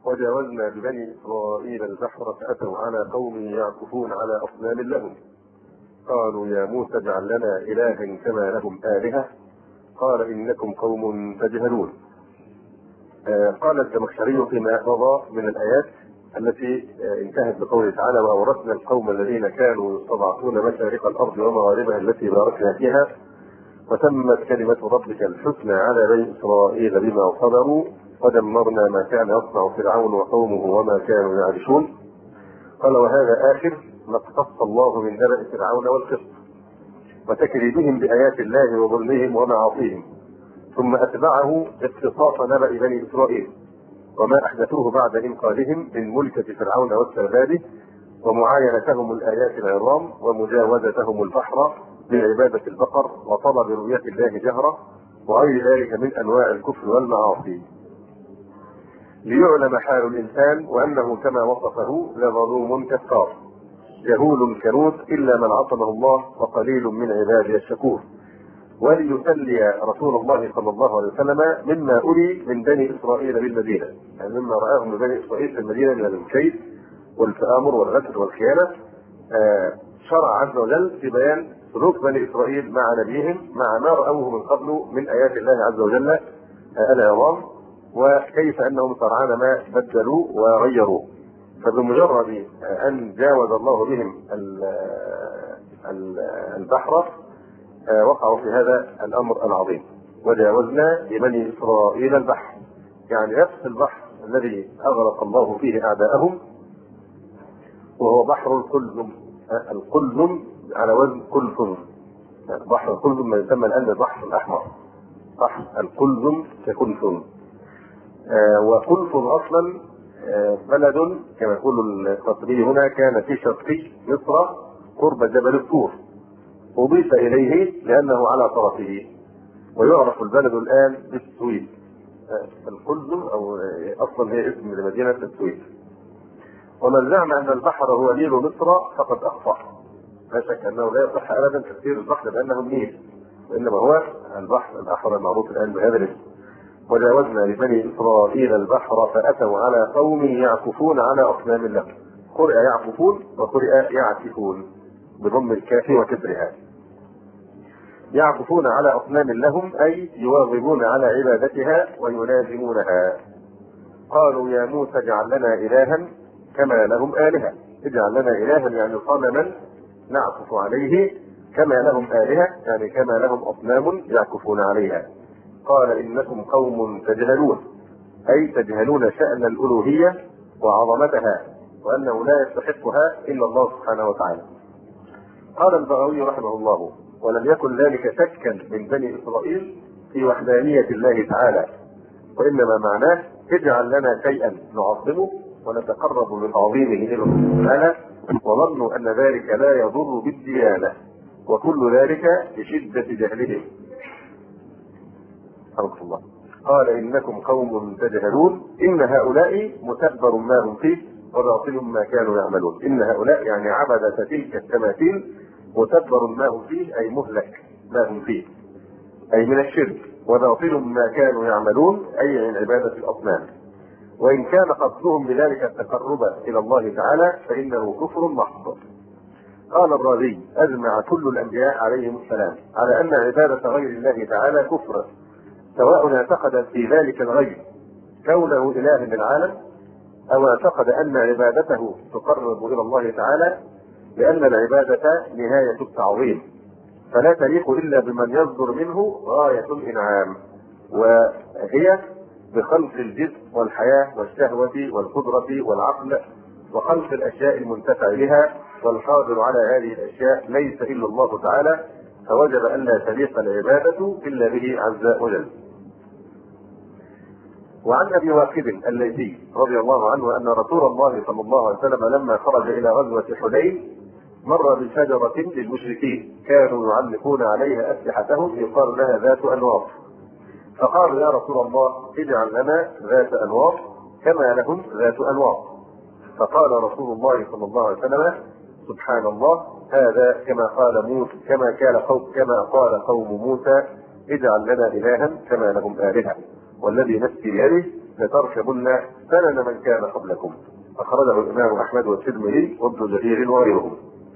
وجاوزنا ببني إسرائيل البحر فأتوا على قوم يعكفون على أصنام لهم قالوا يا موسى اجعل لنا إلها كما لهم آلهة قال إنكم قوم تجهلون. قال الزمخشري فيما مضى من الآيات التي انتهت بقوله تعالى وأورثنا القوم الذين كانوا يستضعفون مشارق الأرض ومغاربها التي باركنا فيها وتمت كلمة ربك الحسنى على بني إسرائيل بما صبروا ودمرنا ما كان يصنع فرعون وقومه وما كانوا يعرشون. قال وهذا آخر ما اقتص الله من نبأ فرعون والقسط وتكذيبهم بآيات الله وظلمهم ومعاصيهم، ثم أتبعه اقتصاص نبأ بني إسرائيل وما أحدثوه بعد إنقاذهم من ملكة فرعون واستعباده ومعاينتهم الآيات العظام ومجاوزتهم البحر بعبادة البقر وطلب رؤية الله جهرة وغير ذلك من أنواع الكفر والمعاصي، ليعلم حال الإنسان وأنه كما وصفه لظلوم كفار جهول كنود إلا من عصمه الله وقليل من عباده الشكور. وليسلي رسول الله صلى الله عليه وسلم مما أري من بني إسرائيل بالمدينة، يعني مما رآه من بني إسرائيل في المدينة من الكيد والتآمر والغدر والخيانة، شرع عز وجل في بيان سلوك بني إسرائيل مع نبيهم مع ما رأوه من قبل من آيات الله عز وجل العظام، وكيف أنهم سرعان ما بدلوا وغيروا. فبمجرد أن جاوز الله بهم البحر وقعوا في هذا الأمر العظيم. وجاوزنا ببني إسرائيل البحر، يعني نفس البحر الذي أغرق الله فيه أعداءهم وهو بحر القلزم. القلزم على وزن قلزم، بحر القلزم ما يسمى الآن بالبحر الأحمر، بحر القلزم كقلزم. وقلزم أصلا بلد كما يقول القطري هنا كان في شرقي مصر قرب جبل الطور، أضيف إليه لأنه على طرفه، ويعرف البلد الآن بالسويد. القلزم أو أصلا هي اسم لمدينة السويد. ومن زعم أن البحر هو نيل مصر فقد أخطأ، لا شك أنه لا يصح أبدا تفسير البحر بأنه النيل، وإنما هو البحر الأحمر المعروف الآن بهذا الاسم. وجاوزنا لبني إسرائيل البحر فأتوا على قوم يعكفون على أصنام لهم. قرئ يعكفون وقرئ يعكفون بضم الكاف وكسرها. يعكفون على أصنام لهم أي يواظبون على عبادتها ويلازمونها. قالوا يا موسى اجعل لنا إلها كما لهم آلهة، اجعل لنا إلها يعني صنما نعكف عليه، كما لهم آلهة يعني كما لهم أصنام يعكفون عليها. قال إنكم قوم تجهلون، أي تجهلون شأن الألوهية وعظمتها وأنه لا يستحقها إلا الله سبحانه وتعالى. قال البغوي رحمه الله ولم يكن ذلك شكا من بني إسرائيل في وحدانية الله تعالى، وإنما معناه اجعل لنا شيئا نعظمه ونتقرب من تعظيمه إلى الله تعالى، وظنوا أن ذلك لا يضر بالديانة، وكل ذلك بشدة جهلهم. الله قال إنكم قوم تجهلون، إن هؤلاء متبر ما هم فيه وباطل ما كانوا يعملون. إن هؤلاء يعني عبدة تلك التماثيل متبر ما هم فيه أي مهلك ما هم فيه أي من الشرك، وباطل ما كانوا يعملون أي من عبادة الأصنام. وإن كان قصدهم بذلك التقرب إلى الله تعالى فإنه كفر محض. قال الرازي أجمع كل الأنبياء عليهم السلام على أن عبادة غير الله تعالى كفر، سواء اعتقد في ذلك الغير كونه إله للعالم أو اعتقد أن عبادته تقرب إلى الله تعالى، لأن العبادة نهاية التعظيم فلا تليق إلا بمن يصدر منه غاية الإنعام، وهي بخلق الجسم والحياة والشهوة والقدرة والعقل وخلق الأشياء المنتفع بها، والقادر على هذه الأشياء ليس إلا الله تعالى، فوجب أن لا تليق العبادة إلا به عز وجل. وعن أبي واقد الليثي رضي الله عنه أن رسول الله صلى الله عليه وسلم لما خرج إلى غزوة حنين مر بشجرة للمشركين كانوا يعلقون عليها أسلحتهم يقال لها ذات أنواط، فقال يا رسول الله اجعل لنا ذات أنواط كما لهم ذات أنواط. فقال رسول الله صلى الله عليه وسلم سبحان الله، هذا كما قال قوم موسى اجعل لنا إلها كما لهم آلهة، والذي نفسي بيده لتركبن سنن من كان قبلكم. أخرجه الإمام أحمد والترمذي وابن جرير وغيرهم.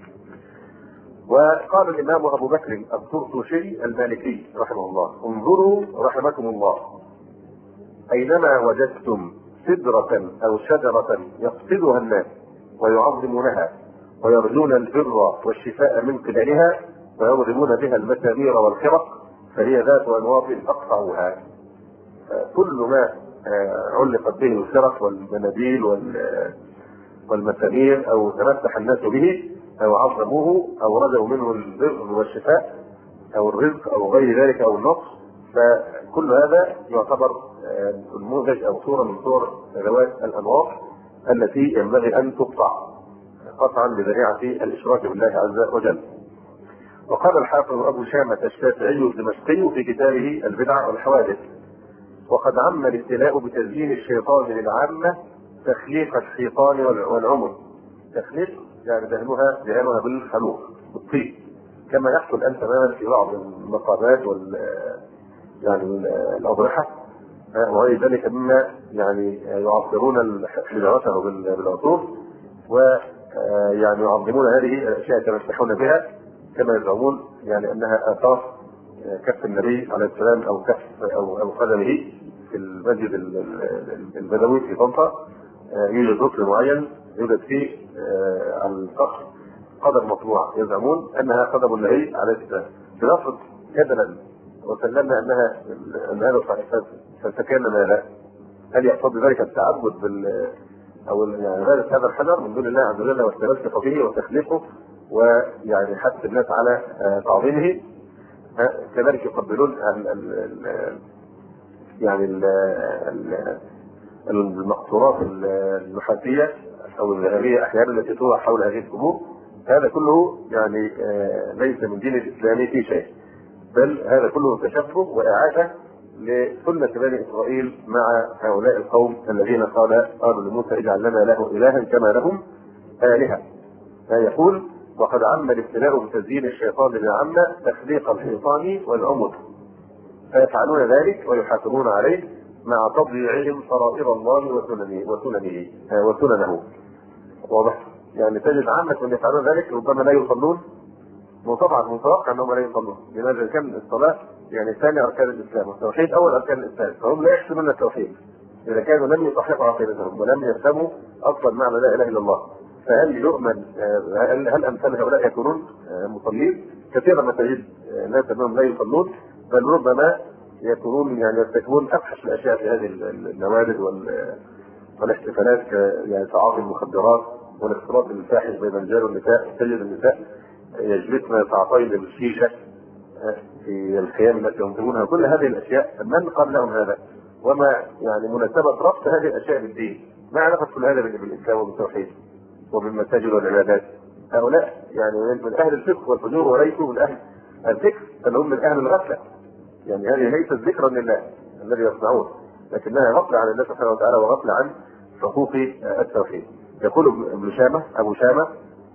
وقال الإمام أبو بكر الطرطوشي المالكي رحمه الله: انظروا رحمكم الله، أينما وجدتم سدرة أو شجرة يقصدها الناس ويعظمونها ويرجون البر والشفاء من قبلها ويضربون بها المسامير والخرق فهي ذات أنواط فاقطعوها. كل ما علقت به الخرق والمناديل والمسامير أو تمسح الناس به أو عظموه أو رجوا منه البر والشفاء أو الرزق أو غير ذلك أو النصر، فكل هذا يعتبر نموذج أو صورة من صور ذوات الأنواط التي ينبغي أن تقطع قطعا بذريعة الإشراك بالله عز وجل. وقال الحافظ أبو شامة الشافعي الدمشقي في كتابه البدع والحوادث: وقد عم الابتلاء بتزيين الشيطان للعامة تخليق الشيطان والعمر. تخليق يعني دهنها بالخلوق بالطين، كما يحصل الآن تماما في بعض المقامات يعني الأضرحة وغير ذلك مما يعني يعصرون حجارته بالعصور ويعني يعظمون هذه الأشياء يتمسحون بها كما يزعمون يعني أنها آثار كف النبي عليه السلام أو كف أو قدمه في المسجد البدوي في طنطا. يوجد ركن معين يوجد فيه على السقف قدم مطبوع، يزعمون أنها قدم النبي عليه السلام. بنفرض جدلا وسلمنا أن هذا صحيح، فكان ماذا؟ هل يقصد بذلك التعبد أو يعني هذا الحجر من دون الله عز وجل والتمسك به وتخليقه ويعني حث الناس على تعظيمه؟ كذلك يقبلون يعني المقصورات النحاسية أو الذهبية أحيانا التي توضع حول هذه القبور. هذا كله يعني ليس من دين الإسلام في شيء، بل هذا كله تشبه وإعادة لسنة بني إسرائيل مع هؤلاء القوم الذين قالوا لموسى: اجعل لنا له إلها كما لهم آلهة. يقول: وقد عم الابتلاء بتزيين الشيطان للعامة تخليق الشيطان والعمر، فيفعلون ذلك ويحافظون عليه مع تضييعهم فرائض الله وسننه. واضح؟ يعني تجد عامة من يفعلون ذلك ربما لا يصلون، وطبعا متوقع انهم لا يصلون. لماذا؟ كان الصلاة يعني ثاني اركان الاسلام والتوحيد اول اركان الاسلام، فهم لا يحسنون التوحيد اذا كانوا لم يصححوا عقيدتهم ولم يفهموا اصلا معنى لا اله الا الله. فهل يؤمن هل امثال هؤلاء يكونون مصلين؟ كثيرا ما تجد ناس انهم لا يصلون، بل ربما يكونون يعني يرتكبون افحش الاشياء في هذه النوادر والاحتفالات، يعني تعاطي المخدرات والاختلاط الفاحش بين الرجال والنساء. تجد النساء يجلسن ساعتين بالشيشه في الخيام التي ينتجونها. كل هذه الاشياء من قال لهم هذا؟ وما يعني مناسبه ربط هذه الاشياء بالدين؟ ما علاقه كل هذا بالاسلام وبالتوحيد وبالمساجد والعبادات؟ هؤلاء يعني من اهل الفقه والفجور وليسوا من اهل الذكر، بل هم من اهل الغفله. يعني هذه ليست ذكرا لله الذي يصنعون، لكنها غفله عن الله سبحانه وتعالى وغفله عن حقوق التوحيد. يقول ابو شامه: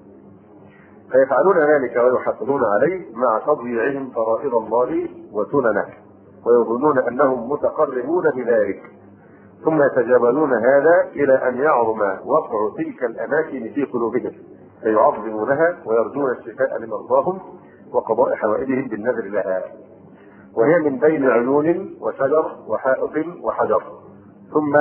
فيفعلون ذلك ويحافظون عليه مع تضييعهم فرائض الله وسننه ويظنون انهم متقربون بذلك، ثم يتجاوزون هذا الى ان يعظم وقع تلك الاماكن في قلوبهم فيعظمونها ويرجون الشفاء لمرضاهم وقضاء حوائجهم بالنذر لها، وهي من بين عيون وشجر وحائط وحجر. ثم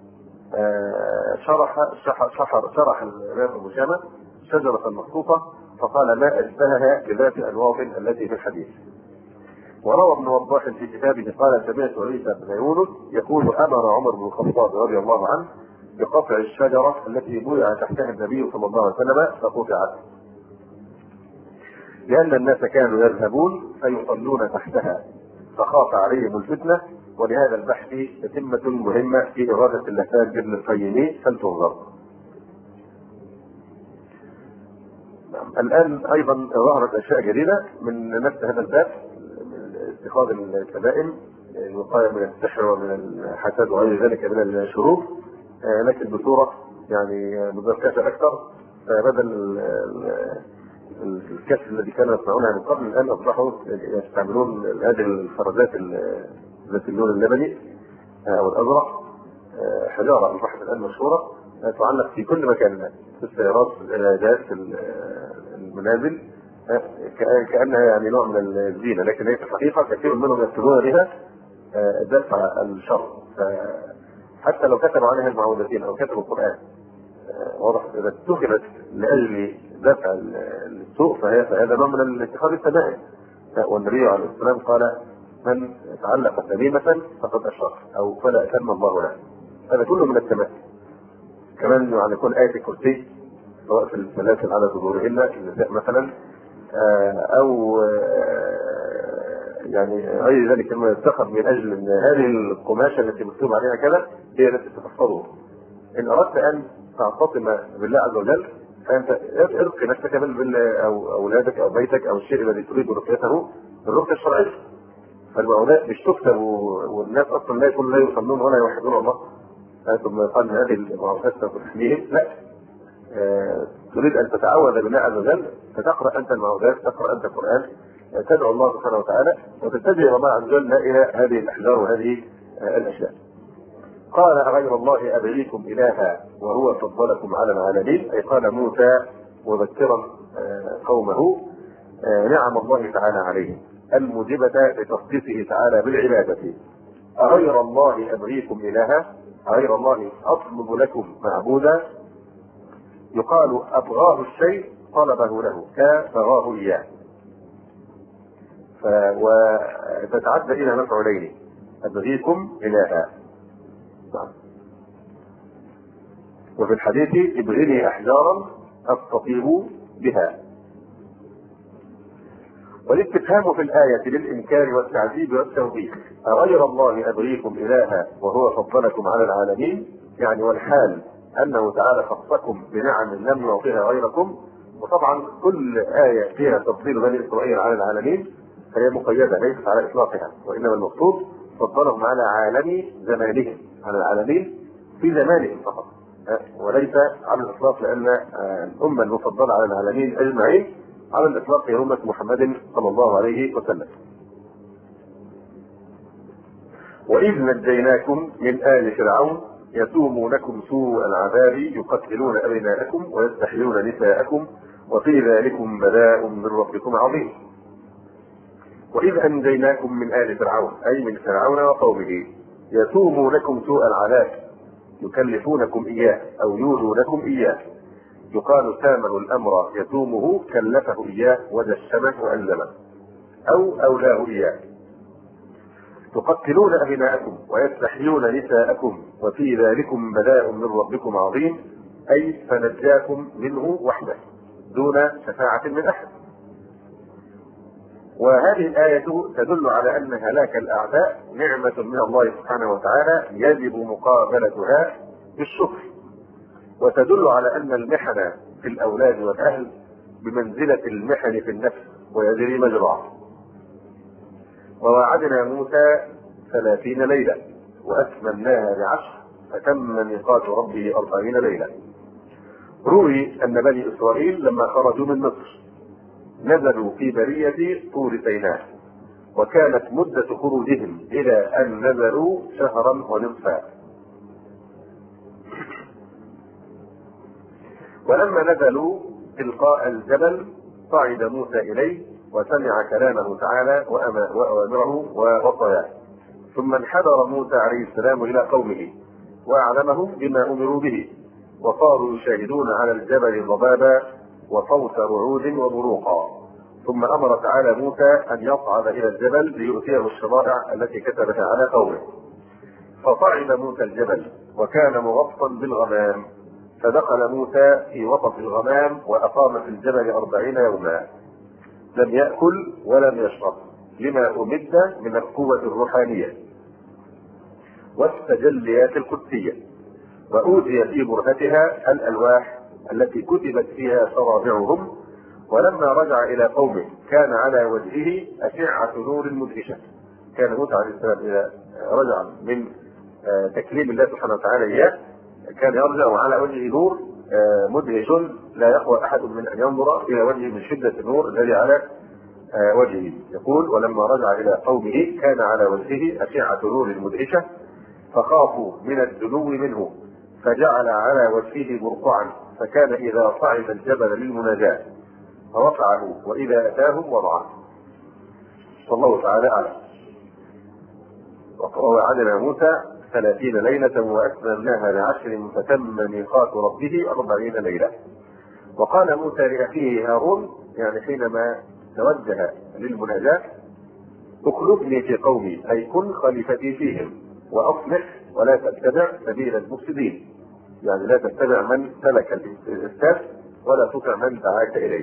شرح الإمام أبو شامة شجرة مخصوصة فقال: ما أشبهها بذات أنواط التي في الحديث. وروى ابن وضاح في كتابه قال: سمعت عيسى بن يونس يقول: أمر عمر بن الخطاب رضي الله عنه بقطع الشجرة التي بويع تحتها النبي صلى الله عليه وسلم فقطعت، لأن الناس كانوا يذهبون فيصلون تحتها فخاف عليهم الفتنة. ولهذا البحث تتمة مهمة في إرادة اللهفان ابن القيم فلتنظر. الآن أيضا ظهرت أشياء جديدة من نفس هذا الباب، اتخاذ الكبائن، الوقاية من السحر ومن الحسد وغير ذلك من الشرور، لكن بصورة يعني مزكاة أكثر. بدل الكشف الذي كانوا يصنعونها من قبل الآن أصبحوا يستعملون هذه الفرزات ذات اللون اللبني أو الأزرق حجاره البحر الان مشهوره تعلق في كل مكان، في السيارات، في العيادات، في المنازل، كانها يعني نوع من الزينه، لكن هي في الحقيقه كثير منهم يكتبون بها دفع الشر. حتى لو كتبوا عليها المعوذتين او كتبوا القران، واضح اذا اتخذت لاجل دفع السوء فهذا نوع من اتخاذ التمائم. والنبي عليه الصلاه والسلام قال: من تعلق تميمه فقد اشرك او فلا اتم الله له. هذا كله من التمائم. كمان يعني يكون آية الكرسي سواء في السلاسل على ظهورهن النساء مثلا، او يعني غير ذلك مما يتخذ من اجل ان هذه القماشه التي مكتوب عليها كذا هي التي تحفظه. ان اردت ان تعتصم بالله عز وجل فانت ارقي نفسك او اولادك او بيتك او الشيء الذي تريد رقيته بالرقيه الشرعيه. فالمعونات مش تكتب والناس اصلا لا يصلون ولا يوحدون الله، ثم قال هذه المعونات تحميهم. لا، تريد ان تتعوذ بالله عز وجل فتقرا انت المعوذات، تقرا انت القران، تدعو الله سبحانه وتعالى وتتجه الله عز وجل الى هذه الاحجار وهذه الاشياء. قال: أغير الله أبغيكم إلها وهو فضلكم على العالمين، أي قال موسى مذكرا قومه نعم الله تعالى عليهم الموجبة لتصديقه تعالى بالعبادة. أغير الله أبغيكم إلها، أغير الله أطلب لكم معبودا. يقال أبغاه الشيء طلبه له كبغاه إياه، وتتعدى إلى مفعولين: أبغيكم إلها. وفي الحديث: ابغني أحجارا أستطيب بها. والاستفهام في الآية للإنكار والتعذيب والتوبيخ: أغير الله أبغيكم إلها وهو فضلكم على العالمين، يعني والحال أنه تعالى خصكم بنعم لم يعطيها غيركم. وطبعا كل آية فيها تفضيل بني إسرائيل على العالمين فهي مقيدة ليست على إطلاقها، وإنما المقصود فضلهم على عالم زمانهم، على العالمين في زمانهم فقط، وليس على الإطلاق، لأن الأمة المفضلة على العالمين أجمعين على الإطلاق هي أمة محمد صلى الله عليه وسلم. وإذ نجيناكم من آل فرعون يسومونكم سوء العذاب يقتلون أبناءكم ويستحيون نساءكم وفي ذلكم بلاء من ربكم عظيم. وإذ أنجيناكم من آل فرعون أي من فرعون وقومه يسومونكم سوء العذاب يكلفونكم إياه أو يولونكم إياه. يقال سامه الأمر يسومه كلفه إياه وجشمه وألزمه أو أولاه إياه. تقتلون أبناءكم ويستحيون نساءكم وفي ذلكم بلاء من ربكم عظيم، أي فنجاكم منه وحده دون شفاعة من أحد. وهذه الآية تدل على أن هلاك الأعداء نعمة من الله سبحانه وتعالى يجب مقابلتها بالشكر، وتدل على أن المحن في الأولاد والأهل بمنزلة المحن في النفس ويجري مجراه. ووعدنا موسى 30 ليلة وأتممناها ب10 فتم ميقات ربه 40 ليلة. روي أن بني إسرائيل لما خرجوا من مصر نزلوا في برية طور سيناء، وكانت مدة خروجهم إلى أن نزلوا شهرا ونصفا. ولما نزلوا تلقاء الجبل صعد موسى إليه وسمع كلامه تعالى وأوامره ووصاياه، ثم انحدر موسى عليه السلام إلى قومه وأعلمهم بما أمروا به، وصاروا يشاهدون على الجبل ضبابا وصوت رعود وبروقا. ثم أمر تعالى موسى أن يصعد إلى الجبل ليؤتيه الشرائع التي كتبها على قومه. فصعد موسى الجبل وكان مغطى بالغمام، فدخل موسى في وسط الغمام وأقام في الجبل 40 يوما، لم يأكل ولم يشرب لما أمد من القوة الروحانية والتجليات القدسية، وأوتي في برهتها الألواح التي كتبت فيها شرائعهم. ولما رجع إلى قومه كان على وجهه أشعة نور مدهشة. كان موسى عليه السلام إذا رجع من تكليم الله سبحانه وتعالى إياه كان يرجع على وجهه نور مدهش لا يقوى أحد من أن ينظر إلى وجهه من شدة النور الذي على وجهه. يقول: ولما رجع إلى قومه كان على وجهه أشعة نور مدهشة فخافوا من الدنو منه فجعل على وجهه برقعا، فكان إذا صعد الجبل للمناجاة فرفعه وإذا أتاهم وضعه. والله تعالى أعلم. ووعدنا موسى 30 ليلة وأتممناها ل10 فتم ميقات ربه 40 ليلة. وقال موسى لأخيه هارون يعني حينما توجه للمناجاة: اخلفني في قومي، أي كن خليفتي فيهم، وأصلح ولا تتبع سبيل المفسدين، يعني لا تتبع من سلك الإفساد ولا تطع من دعاك إليه.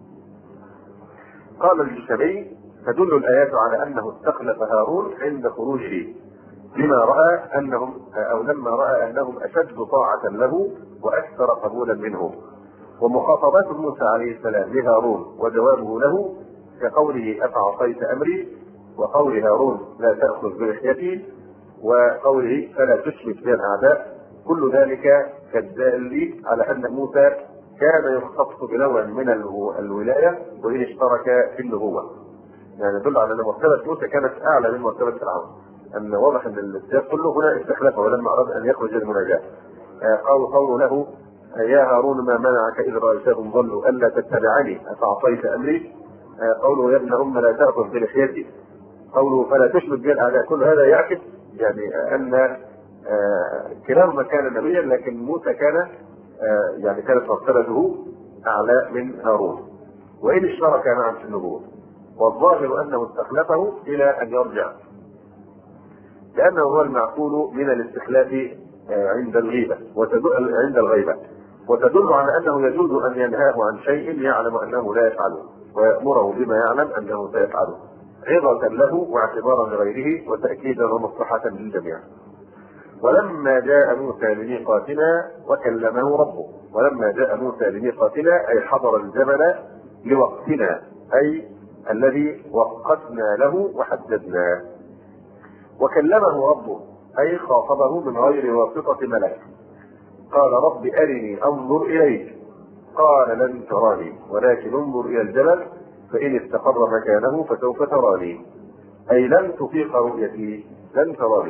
قال الجشمي: تدل الآيات على أنه استخلف هارون عند خروجه لما رأى أنهم أو لما رأى أنهم أشد طاعة له وأكثر قبولا منه. ومخاطبات موسى عليه السلام لهارون وجوابه له كقوله: أفعصيت أمري، وقول هارون: لا تأخذ بلحيتي، وقوله: فلا تشرك بي الأعداء، كل ذلك كالدال على أن موسى كان يختص بنوع من الولاية وإن اشترك في النبوة. يعني يدل على أن مرتبة موسى كانت أعلى من مرتبة فرعون، أن واضح أن السياق كله هنا استخلفه ولما أراد أن يخرج المناجاة. قوله له: يا هارون ما منعك إذ رأيتهم ضلوا ألا تتبعني أفعصيت أمري. قوله: يا ابن أم لا تأخذ بلحيتي. قوله: فلا تشرك بي الأعداء. كل هذا يعكس يعني أن كلاهما كان نبيا، لكن موسى كان يعني كانت مرتبته أعلى من هارون وإن اشترك معا في النبوة. والظاهر أنه استخلفه إلى أن يرجع، لأنه هو المعقول من الاستخلاف عند الغيبة عند الغيبة، وتدل على أنه يجوز أن ينهاه عن شيء يعلم أنه لا يفعله ويأمره بما يعلم أنه سيفعله، عظة له واعتبارا لغيره وتأكيدا ومصلحة للجميع. ولما جاء موسى لميقاتنا وكلمه ربه. ولما جاء موسى لميقاتنا أي حضر الجبل لوقتنا، أي الذي وقتنا له وحددناه. وكلمه ربه أي خاطبه من غير واسطة ملك. قال: رب أرني أنظر إليك. قال: لن تراني ولكن انظر إلى الجبل فإن استقر مكانه فسوف تراني، أي لن تطيق رؤيتي، لن تراني.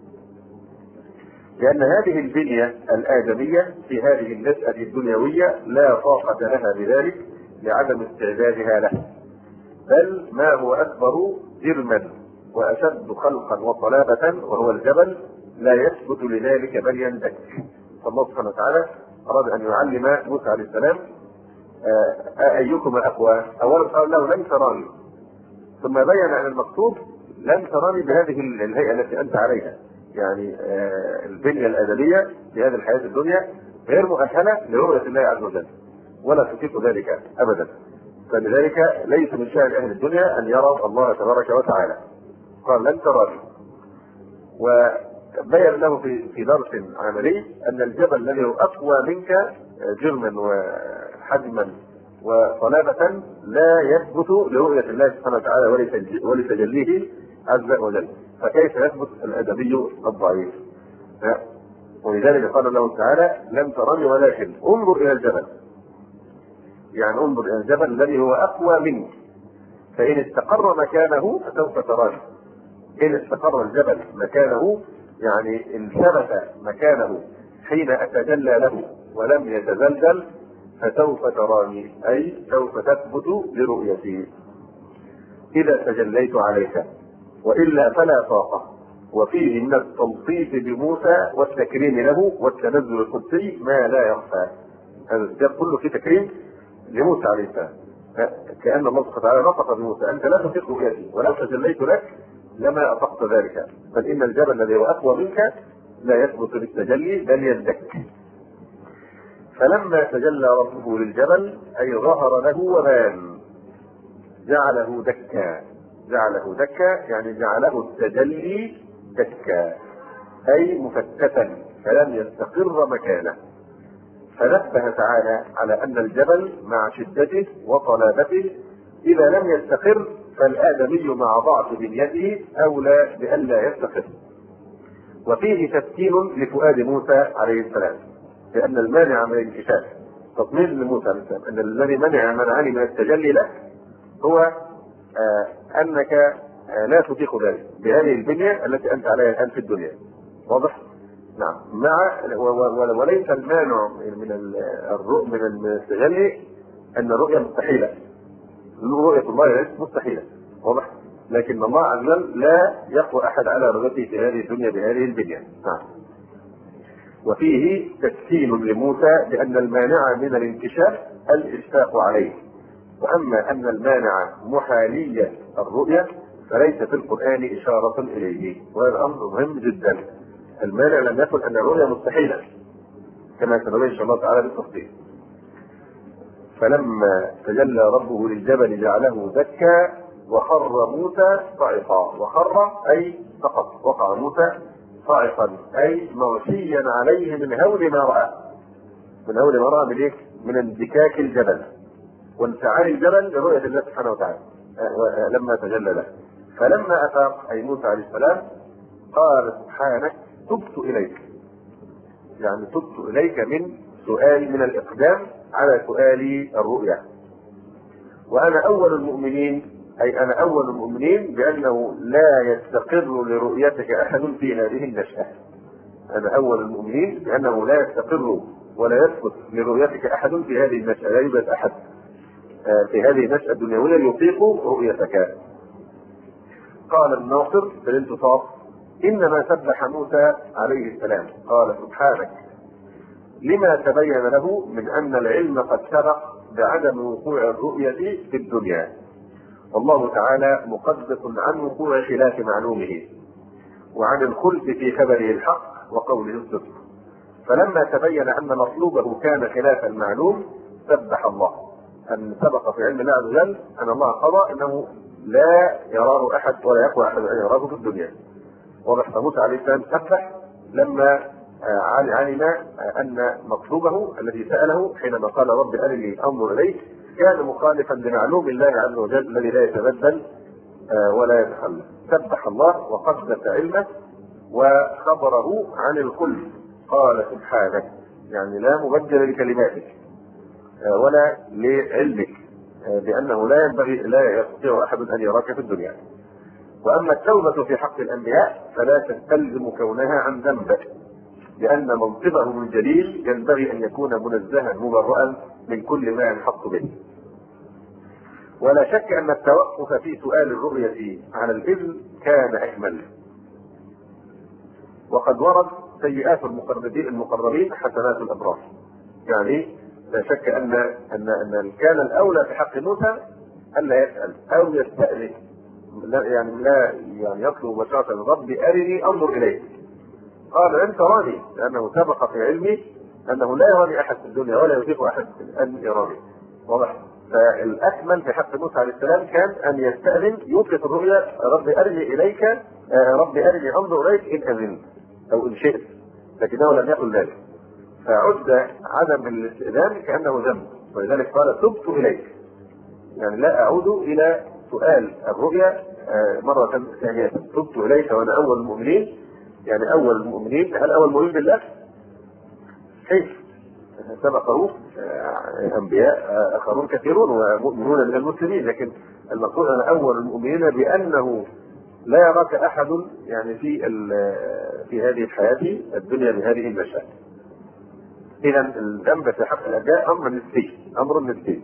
لأن هذه البنية الآدمية في هذه النشأة الدنيوية لا طاقة لها بذلك لعدم استعدادها له، بل ما هو أكبر جرما وأشد خلقا وصلابة وهو الجبل لا يثبت لذلك بل يندك. فالله سبحانه وتعالى أراد أن يعلم موسى عليه السلام أيكما أقوى. أولا قال له: لن تراني، ثم بين أن المقصود لن تراني بهذه الهيئة التي أنت عليها، يعني البنية الآدمية في هذه الحياة الدنيا غير مؤهلة لرؤية الله عز وجل ولا تطيق ذلك أبدا، فلذلك ليس من شأن أهل الدنيا أن يروا الله تبارك وتعالى. قال: لن تراني. وبين له في درس عملي أن الجبل الذي هو أقوى منك جرما وحجما وصلابة لا يثبت لرؤية الله سبحانه وتعالى ولتجليه عز وجل، فكيف يثبت الأدبي الضعيف؟ ولذلك قال الله تعالى: لن تراني ولكن انظر إلى الجبل، يعني انظر إلى الجبل الذي هو أقوى منك فإن استقر مكانه فسوف تراني. إن استقر الجبل مكانه يعني إن ثبت مكانه حين أتجلى له ولم يتزلزل فسوف تراني، أي سوف تثبت لرؤيتي إذا تجليت عليك، وإلا فلا طاقة. وفيه من التلطيف بموسى والتكريم له والتنزل القدسي ما لا يخفى. هذا الكتاب كله فيه تكريم لموسى عليه السلام، كأن الله سبحانه وتعالى نطق بموسى: أنت لا تطيق رؤيتي ولو تجليت لك لما أطقت ذلك، بل إن الجبل الذي هو أقوى منك لا يثبت بالتجلي بل يندك. فلما تجلى ربه للجبل أي ظهر له وبان جعله دكا. جعله دكا يعني جعله التجلي دكا، أي مفتتا فلم يستقر مكانه. فنبه تعالى على أن الجبل مع شدته وصلابته إذا لم يستقر فالآدمي مع ضعف بنيته أولى بألا يستقر. وفيه تسكين لفؤاد موسى عليه السلام، لأن المانع من الانكشاف تطمين لموسى عليه السلام أن الذي منعني من التجلي لك هو أنك لا تطيق ذلك بهذه البنية التي أنت عليها الآن في الدنيا. واضح؟ نعم. مع وليس المانع من التجلي ان الرؤيه مستحيله. رؤيه الله ليست مستحيله، واضح؟ لكن الله عز وجل لا يقوى احد على رؤيته في هذه الدنيا بهذه البنيه. نعم. وفيه تسكين لموسى بان المانع من الانكشاف الاشفاق عليه، واما ان المانع محاليه الرؤيه فليس في القران اشاره اليه، وهذا امر مهم جدا. المانع لم يكن ان الرؤيه مستحيله كما سنبين ان شاء الله تعالى بالتفصيل. فلما تجلى ربه للجبل جعله دكا وخر موسى صعقا. وخر اي سقط، وقع موسى صاعقا اي مغشيا عليه من هول ما راى. من هول ما راى من ايه؟ من انفكاك الجبل وانفعال الجبل لرؤيه الله سبحانه وتعالى لما تجلى له. فلما افاق اي موسى عليه السلام قال سبحانك تبت اليك، يعني تبت اليك من سؤال، من الاقدام على سؤال الرؤيا. وانا اول المؤمنين، اي انا اول المؤمنين بانه لا يستقر لرؤيتك احد في هذه النشأة. انا اول المؤمنين بانه لا يستقر ولا يثبت لرؤيتك احد في هذه النشأة. لا يوجد احد في هذه النشأة الدنيوية يطيق رؤيتك. قال الناصر في الانتصاف انما سبح موسى عليه السلام قال سبحانك لما تبين له من ان العلم قد سبق بعدم وقوع الرؤية في الدنيا، والله تعالى مقدس عن وقوع خلاف معلومه وعن الخلف في خبره الحق وقوله الصدق. فلما تبين ان مطلوبه كان خلاف المعلوم سبح الله ان سبق في علم الله عز وجل ان الله قضى انه لا يراه احد ولا يقوى احد ان يراه في الدنيا. واضح؟ موسى عليه السلام سبح لما علم ان مطلوبه الذي ساله حينما قال رب ارني انظر اليك كان مخالفا لمعلوم الله عز وجل الذي لا يتبدل ولا يتخلف. سبح الله وقدس علمه وخبره عن الخلف. قال سبحانك، يعني لا مبدل لكلماتك ولا لعلمك بانه لا ينبغي، لا يستطيع احد ان يراك في الدنيا. واما التوبه في حق الانبياء فلا تستلزم كونها عن ذنب، لان منصبهم الجليل ينبغي ان يكون منزها مبرئا من كل ما ينحط به. ولا شك ان التوقف في سؤال الرؤيه على الاذن كان اكمل. وقد ورد سيئات المقربين حسنات الابرار. يعني لا شك ان كان الاولى في حق موسى الا يسال او يستأذن، يعني لا يعني يطلب مباشرة ربي ارني انظر اليك. قال لن تراني، لانه سبق في علمي انه لا يراني احد في الدنيا ولا يطيق احد ان يراني. واضح؟ فالاكمل في حق موسى عليه السلام كان ان يستأذن، يطلق الرؤيا ربي ارني اليك، ربي ارني انظر اليك ان اذنت او ان شئت، لكنه لم يقل ذلك. فعد عدم الاستئذان كانه ذنب، ولذلك قال تبت اليك، يعني لا اعود الى سؤال الرؤيا مرة ثانية. تبت اليك وانا اول المؤمنين، يعني اول المؤمنين. هل اول مؤمن بالله؟ كيف؟ سبقه انبياء اخرون كثيرون ومؤمنون من المسلمين، لكن المقصود انا اول المؤمنين بانه لا يراك احد يعني في هذه الحياه الدنيا بهذه المشاهد. اذا الذنب في حق الانبياء امر نسبي.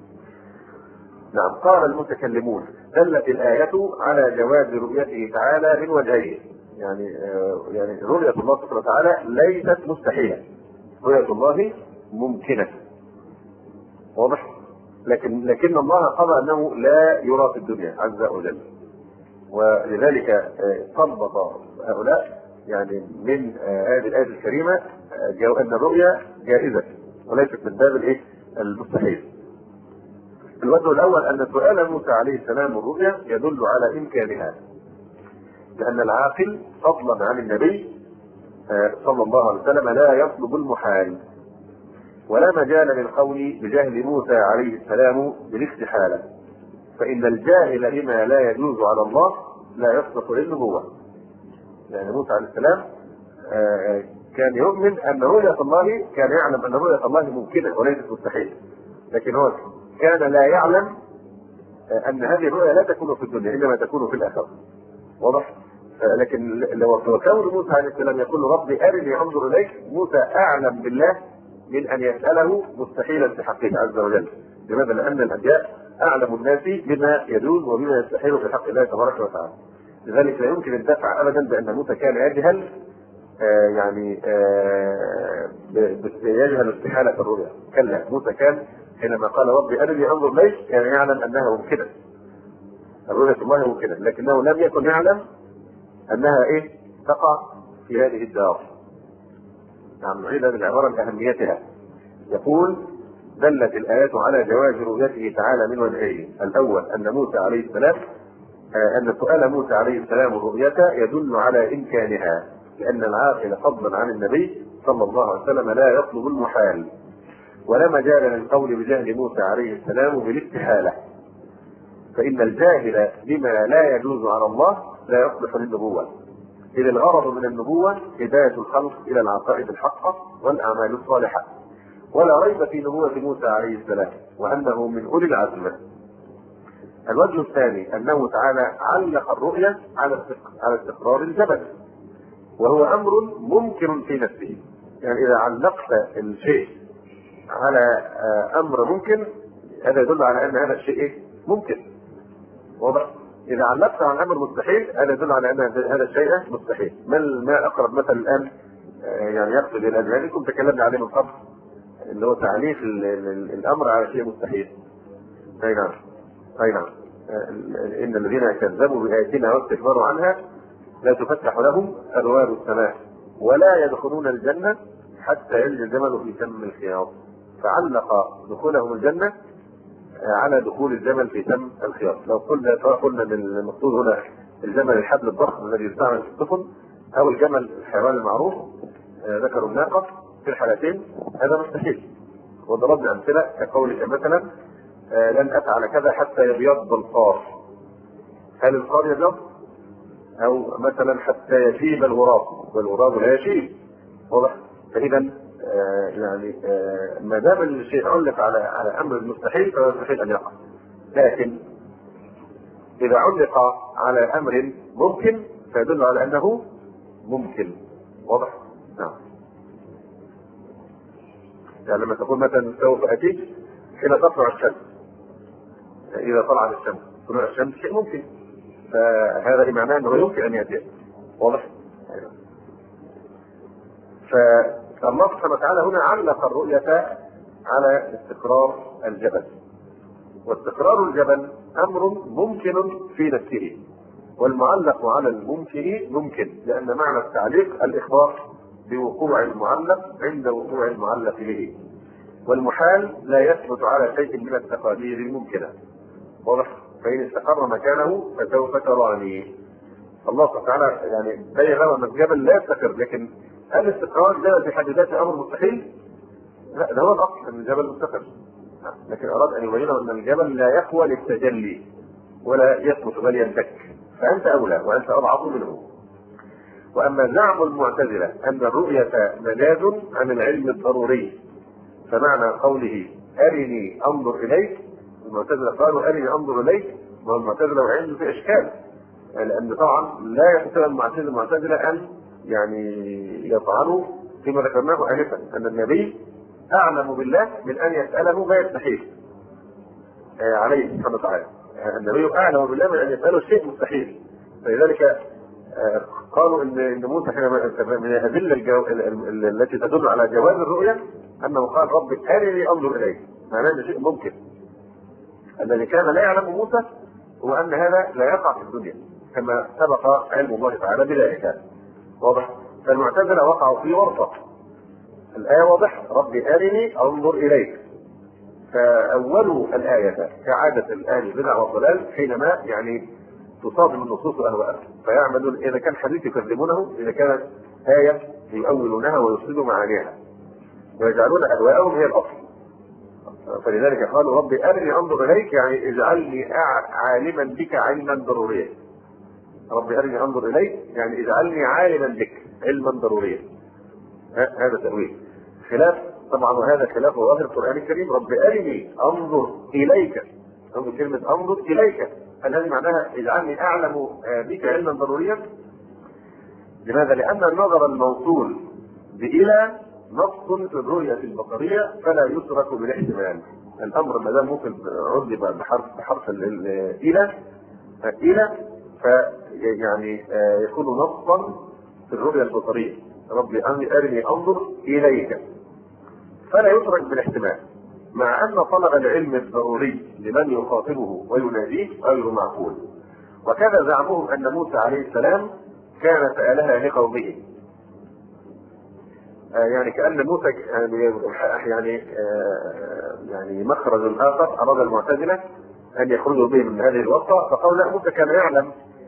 نعم. قال المتكلمون دلت الايه على جواز رؤيته تعالى من وجهين، يعني رؤيه الله سبحانه وتعالى ليست مستحيله، رؤيه الله ممكنه. واضح؟ لكن الله قضى انه لا يرى في الدنيا عز وجل، ولذلك طبق هؤلاء يعني من هذه الايه الكريمه ان الرؤيا جائزه وليست من باب المستحيل. الوجه الاول ان سؤال موسى عليه السلام الرؤيا يدل على امكانها، لان العاقل فضلا عن النبي صلى الله عليه وسلم لا يطلب المحال، ولا مجال للقول بجهل موسى عليه السلام بالاستحاله، فان الجاهل لما لا يجوز على الله لا يصلح للنبوه. يعني موسى عليه السلام كان يؤمن ان رؤيه الله، كان يعلم ان رؤيه الله ممكنه وليست مستحيله، لكن هو كان لا يعلم ان هذه الرؤيا لا تكون في الدنيا انما تكون في الاخره. واضح؟ لكن لو كون موسى عليه السلام يقول ربي ارني انظر اليك، موسى اعلم بالله من ان يساله مستحيلا في حقه عز وجل. لماذا؟ لان الانبياء اعلم الناس بما يجوز وبما يستحيل في حق الله تبارك وتعالى. لذلك لا يمكن الدفع ابدا بان موسى كان يجهل يجهل استحاله الرؤيا. كلا، موسى كان حينما قال ربي ارني انظر اليك كان يعلم انها ممكنه، الرؤيا الله ممكنه، لكنه لم يكن يعلم انها تقع في هذه الدار. نعم، نعيد هذه العباره لاهميتها. يقول دلت الايات على جواز رؤيته تعالى من وجهين. الاول ان موسى عليه السلام ان سؤال موسى عليه السلام الرؤية يدل على امكانها، لان العاقل فضلا عن النبي صلى الله عليه وسلم لا يطلب المحال، ولا مجال للقول بجهل موسى عليه السلام بالاستحاله، فان الجاهل بما لا يجوز على الله لا يصلح للنبوه، إذ الغرض من النبوة هداية الخلق إلى العقائد الحقة والأعمال الصالحة. ولا ريب في نبوة موسى عليه السلام وأنه من أولي العزم. الوجه الثاني أنه تعالى علق الرؤية على استقرار الجبل، وهو أمر ممكن في نفسه. يعني إذا علقت الشيء على أمر ممكن هذا يدل على أن هذا الشيء ممكن. واضح؟ إذا علقت عن أمر مستحيل هذا يدل على أن هذا الشيء مستحيل. ما أقرب مثل الآن يعني يقصد إلى ذلكم تكلمنا عليه من قبل، اللي هو تعليق الأمر على شيء مستحيل. أي نعم، أي نعم. إن الذين كذبوا بآياتنا واستكبروا عنها لا تفتح لهم أبواب السماء ولا يدخلون الجنة حتى يلج الجمل في سم الخياط. فعلق دخولهم الجنة على دخول الجمل في سم الخياط. لو قلنا ان المقصود هنا الجمل الحبل الضخم الذي يستعمل في السفن، او الجمل الحيوان المعروف ذكروا الناقه، في الحالتين هذا مستحيل. وضربنا امثله كقولك مثلا لن افعل كذا حتى يبيض القار. هل القار يبيض؟ او مثلا حتى يشيب الغراب، والغراب لا يشيب. واضح؟ فاذا يعني ما دام الشيء علق على امر المستحيل فهو يستحيل ان يقع. لكن اذا علق على امر ممكن فيدل على انه ممكن. واضح؟ نعم. يعني لما تقول مثلا سوف اتيك حين تطلع الشمس، اذا طلعت الشمس، طلوع الشمس شيء ممكن، فهذا معناه انه يمكن ان ياتي. واضح؟ فالله سبحانه وتعالى هنا علق الرؤية على استقرار الجبل، واستقرار الجبل أمر ممكن في نفسه، والمعلق على الممكن ممكن، لأن معنى التعليق الإخبار بوقوع المعلق عند وقوع المعلق به، والمحال لا يثبت على شيء من التقادير الممكنة. واضح؟ فإن استقر مكانه فسوف تراني. الله سبحانه وتعالى يعني بين أن الجبل لا يستقر، لكن هل الاستقرار ده في حد ذاته امر مستحيل؟ لا، ده هو الاصل ان الجبل مستقر، لكن اراد ان يبين ان الجبل لا يقوى للتجلي ولا يثبت بل ينفك، فانت اولى وانت اضعف منه. واما زعم المعتزله ان الرؤيه مجاز عن العلم الضروري، فمعنى قوله ارني انظر اليك، المعتزله قالوا ارني انظر اليك، والمعتزله عنده في اشكال، لان طبعا لا يستطيع المعتزله ان يعني يطعنوا فيما ذكرناه آنفا أن النبي أعلم بالله من أن يسأله ما يستحيل عليه سبحانه وتعالى. النبي أعلم بالله من أن يسأله شيء مستحيل، فلذلك قالوا إن موسى من الأدلة التي تدل على جواز الرؤية أنه قال رب أرني أنظر إليك، معناه أن شيء ممكن. الذي كان لا يعلم موسى هو أن هذا لا يقع في الدنيا كما سبق علم الله تعالى بذلك. واضح؟ فالمعتزلة وقعوا في ورطة. الآية واضح، ربي أرني أنظر إليك، فأولوا الآية كعادة الآن البدع والضلال حينما يعني تصادم النصوص أهواءهم، فيعملون إذا كان حديث يكذبونه، إذا كانت آية يؤولونها ويفسدوا معانيها ويجعلون أهواءهم هي الأصل. فلذلك قالوا ربي أرني أنظر إليك، يعني اجعلني عالما بك علما ضروريا. ربي أرني أنظر إليك يعني اجعلني عالما بك علما ضروريا. هذا تأويل خلاف طبعا، وهذا خلاف ظاهر القرآن الكريم. ربي أرني أنظر إليك، انظر كلمة أنظر إليك، هل هذه معناها اجعلني أعلم بك علما ضروريا؟ لماذا؟ لأن النظر الموصول بإلى نص في الرؤية البصرية فلا يترك بالاحتمال. الأمر ما دام ممكن عد بحرف إلى فيعني يكون نصا في الرؤية البصرية، ربي أرني أنظر إليك، فلا يترك بالاحتمال، مع أن طلب العلم الضروري لمن يخاطبه ويناديه غير معقول. وكذا زعمهم أن موسى عليه السلام كان سألها لقومه، يعني كأن موسى يعني مخرج آخر أراد المعتزلة أن يخرجوا به من هذه الوصفة، فقال لا، موسى كان يعلم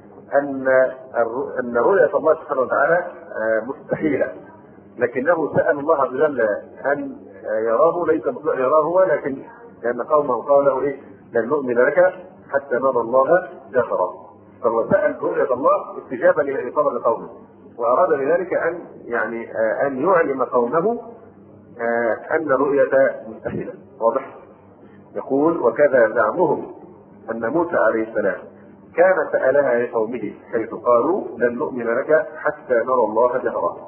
أن رؤية الله سبحانه وتعالى مستحيلة، لكنه سأل الله عز وجل أن يراه، ليس مطلق يراه هو، لكن لأن قومه قالوا إيه؟ لن نؤمن لك حتى نرى الله جهرا. فهو سأل رؤية الله استجابة لطلب قومه، وأراد بذلك أن يعلم قومه أن الرؤية مستحيلة. واضح؟ يقول وكذا زعمهم أن موسى عليه السلام كان سألها لقومه حيث قالوا لن نؤمن لك حتى نرى الله جهرا،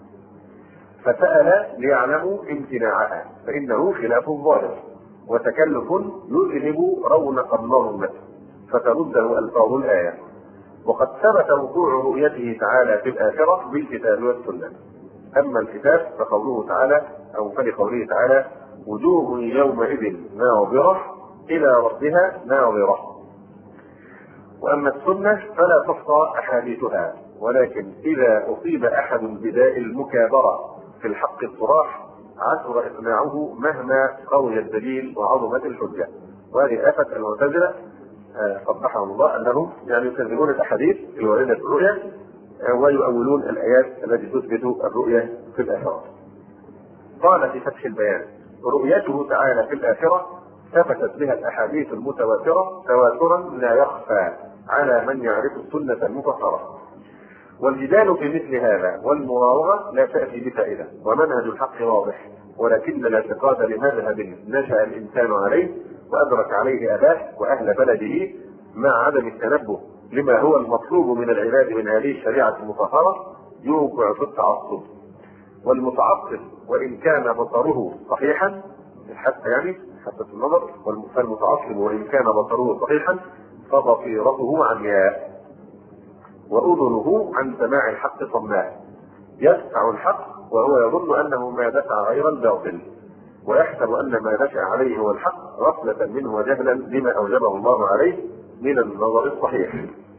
فسأل ليعلموا امتناعها، فإنه خلاف ظاهر وتكلف يذهب رونق النظم فترده ألفاظ الآية. وقد ثبت وقوع رؤيته تعالى في الآخرة بالكتاب والسنة. أما الكتاب فقوله تعالى أو فلقوله تعالى وجوه يومئذ ناظرة إلى ربها ناظرة. وأما السنة فلا تحصى أحاديثها، ولكن إذا أصيب أحد بداء المكابرة في الحق الصراح عسر إقناعه مهما قوي الدليل وعظمت الحجة. وهذه آفة المعتزلة قبحهم الله، أنهم يكذبون الأحاديث الواردة في الرؤيا ويؤولون الآيات التي تثبت الرؤيا في الآخرة. قال في فتح البيان رؤيته تعالى في الآخرة ثبتت بها الأحاديث المتواترة تواترا لا يخفى على من يعرف السنة المطهرة. والجدال في مثل هذا والمراوغة لا تأتي بفائدة، ومنهج الحق واضح، ولكن الاعتقاد لمذهب نشأ الإنسان عليه وأدرك عليه أباه وأهل بلده مع عدم التنبه لما هو المطلوب من العباد من هذه الشريعة المطهرة يوقع في التعصب. والمتعصب وإن كان بصره صحيحا حتى النظر، فالمتعصب وإن كان بصره صحيحا فبصيرته عمياء وأذنه عن سماع الحق صماء، يدفع الحق وهو يظن أنه ما دفع غير الباطل، ويحسب أن ما نشأ عليه هو الحق غفلة منه وجهلا بما أوجبه الله عليه من النظر الصحيح.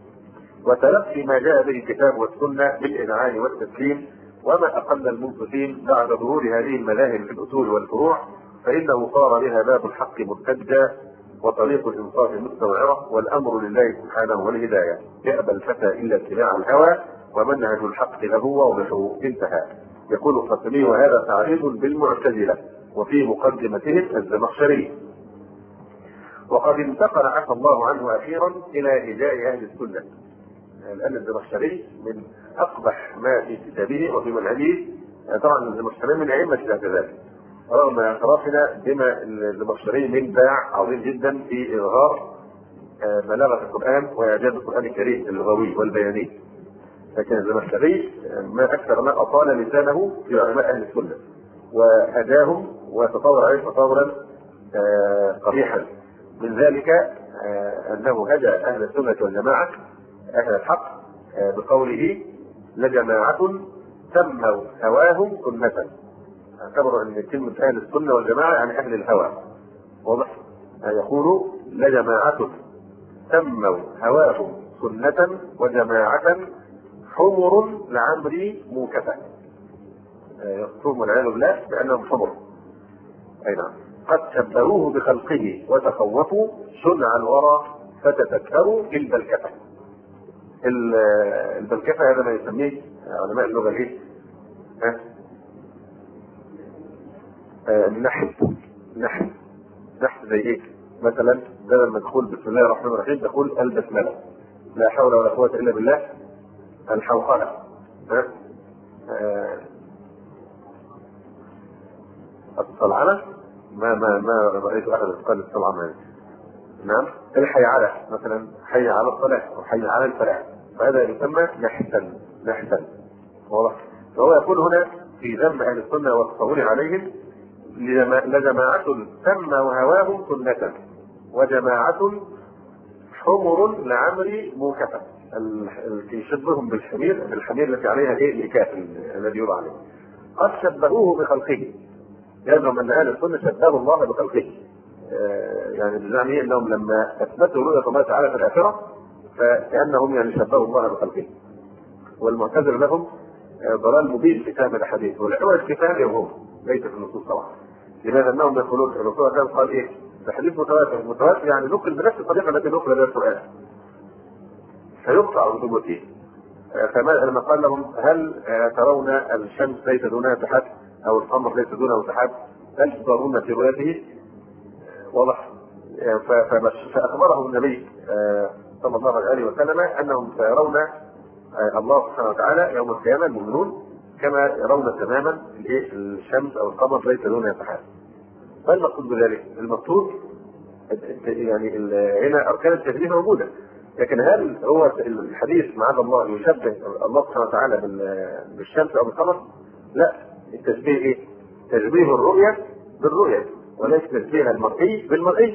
وتلقي ما جاء به الكتاب والسنة بالإذعان والتسليم، وما أقل المنصفين بعد ظهور هذه المذاهب في الأصول والفروع، فإنه صار بها باب الحق مرتجا وطريق الإنصاف مستوعرة، والأمر لله سبحانه والهداية، يأبى الفتى إلا اتباع الهوى ومنهج الحق له واضح. انتهى. يقول الخاتمي وهذا تعريض بالمعتزلة وفي مقدمتهم الزمخشري. وقد انتقل عفى الله عنه أخيرا إلى إجاء أهل السنة، لأن الزمخشري من أقبح ما في كتابه وفي منهجه. طبعا الزمخشري من أئمة الاعتزال، رغم اعترافنا بما الزمخشري من باع عظيم جدا في إظهار بلاغة القرآن وإعجاز القرآن الكريم اللغوي والبياني، لكن الزمخشري ما أكثر ما أطال لسانه في علماء أهل السنة وهداهم وتطور عليه تطورا قبيحا. من ذلك أنه هدى أهل السنة والجماعة أهل الحق بقوله لجماعة سموا هواهم سنة. اعتبروا أن كلمة أهل السنة والجماعة يعني أهل الهوى. واضح؟ يقول لجماعة سموا هواهم سنة وجماعة حمر لعمري موكفة. يقصون والعياذ بالله بأنهم حمر. أي نعم. قد شبهوه بخلقه وتخوفوا صنع الورى فتذكروا البلكفة. البلكفة هذا ما يسميه علماء اللغة الايه؟ نحن زي ايه؟ مثلا بدل ما تقول بسم الله الرحمن الرحيم تقول البسملة، لا حول ولا قوة إلا بالله، الحوقلة، الصلعنة، ما رأيت أحد قال الصلعنة. نعم. الحي على مثلا حي على الصلاة وحي على الفلاح، فهذا يسمى نحسا. واضح؟ فهو يقول هنا في ذم اهل السنه والتصور عليهم: لجماعه تم وهواهم سنه، وجماعه حمر لعمري موكفه. يشبههم بالحمير التي عليها لكاف الذي يوضع عليه. قد شبهوه بخلقه، يزعم ان اهل السنه شبهوا الله بخلقه، يعني بزعم انهم لما اثبتوا رؤيه الله تعالى في الاخره فكانهم يعني شبهوا الله بخلقه. والمعتزله لهم ضلال مبين في فهم الاحاديث، والعوج في فهمهم هم ليس في النصوص طبعا. لماذا؟ انهم يقولون الرسول صلى الله عليه وسلم قال ايه؟ في حديث متواتر يعني نقل بنفس الطريقه التي نقل بها القران فيقطع بثبوته. لما قال لهم: هل ترون الشمس ليس دونها سحاب او القمر ليس دونه سحاب؟ هل ترون في رؤيته؟ واضح. فاخبرهم النبي صلى الله عليه وسلم انهم سيرون الله سبحانه وتعالى يوم القيامه المؤمنون كما يرون تماما الشمس او القمر ليس دونها سحاب. ما المقصود بذلك؟ المقصود يعني هنا اركان التشبيه موجوده، لكن هل هو الحديث معاذ الله يشبه الله سبحانه وتعالى بالشمس او بالقمر؟ لا، التشبيه ايه؟ تشبيه الرؤيه بالرؤيه، وليس تشبيه المرئي بالمرئي.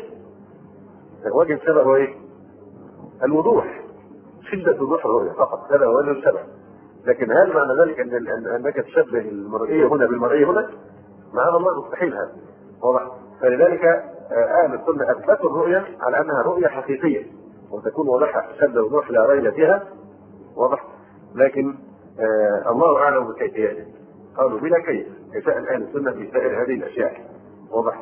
وجه الشبه هو ايه؟ الوضوح، شده وضوح الرؤيه فقط، هذا هو وجه الشبه. لكن هل معنى ذلك انك تشبه المرئي هنا بالمرئي هنا؟ معاذ الله مستحيل هذا. واضح؟ فلذلك اهل السنه اثبتوا الرؤيه على انها رؤيه حقيقيه وتكون واضحه شد وضوح لا ريب فيها. واضح؟ لكن الله اعلم بكيفيته. قالوا بلا كيف، كشأن اهل السنه في سائر هذه الاشياء. واضح؟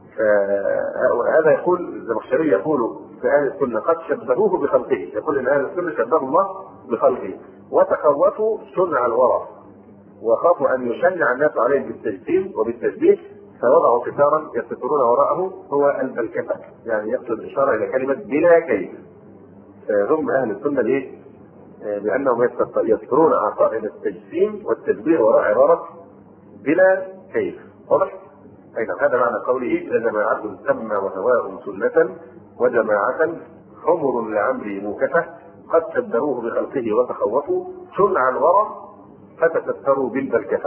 هذا يقول الزمخشري يقول في اهل السنه قد شبهوه بخلقه، يقول ان اهل السنه شبهوا الله بخلقه وتخوفوا صنع الورى وخافوا ان يشنع الناس عليهم بالتجسيم وبالتشبيه فوضعوا قطارا يستترون وراءه هو البلكفه، يعني يقصد اشاره الى كلمه بلا كيف. هم اهل السنه ليه؟ بانهم يذكرون عقائد التجسيم والتدبير وراء عباره بلا كيف. واضح؟ اي نعم، هذا معنى قوله: لجماعه تم وهواهم سنه وجماعه حمر لعمري موكفه قد شبهوه بخلقه وتخوفوا صنع الورى فتستروا بالبلكفه.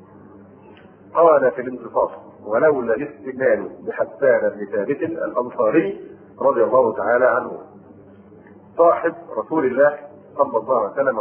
قال في الانتصاص: ولولا الاستدلال بحسان بن ثابت الانصاري رضي الله تعالى عنه صاحب رسول الله صلى الله عليه وسلم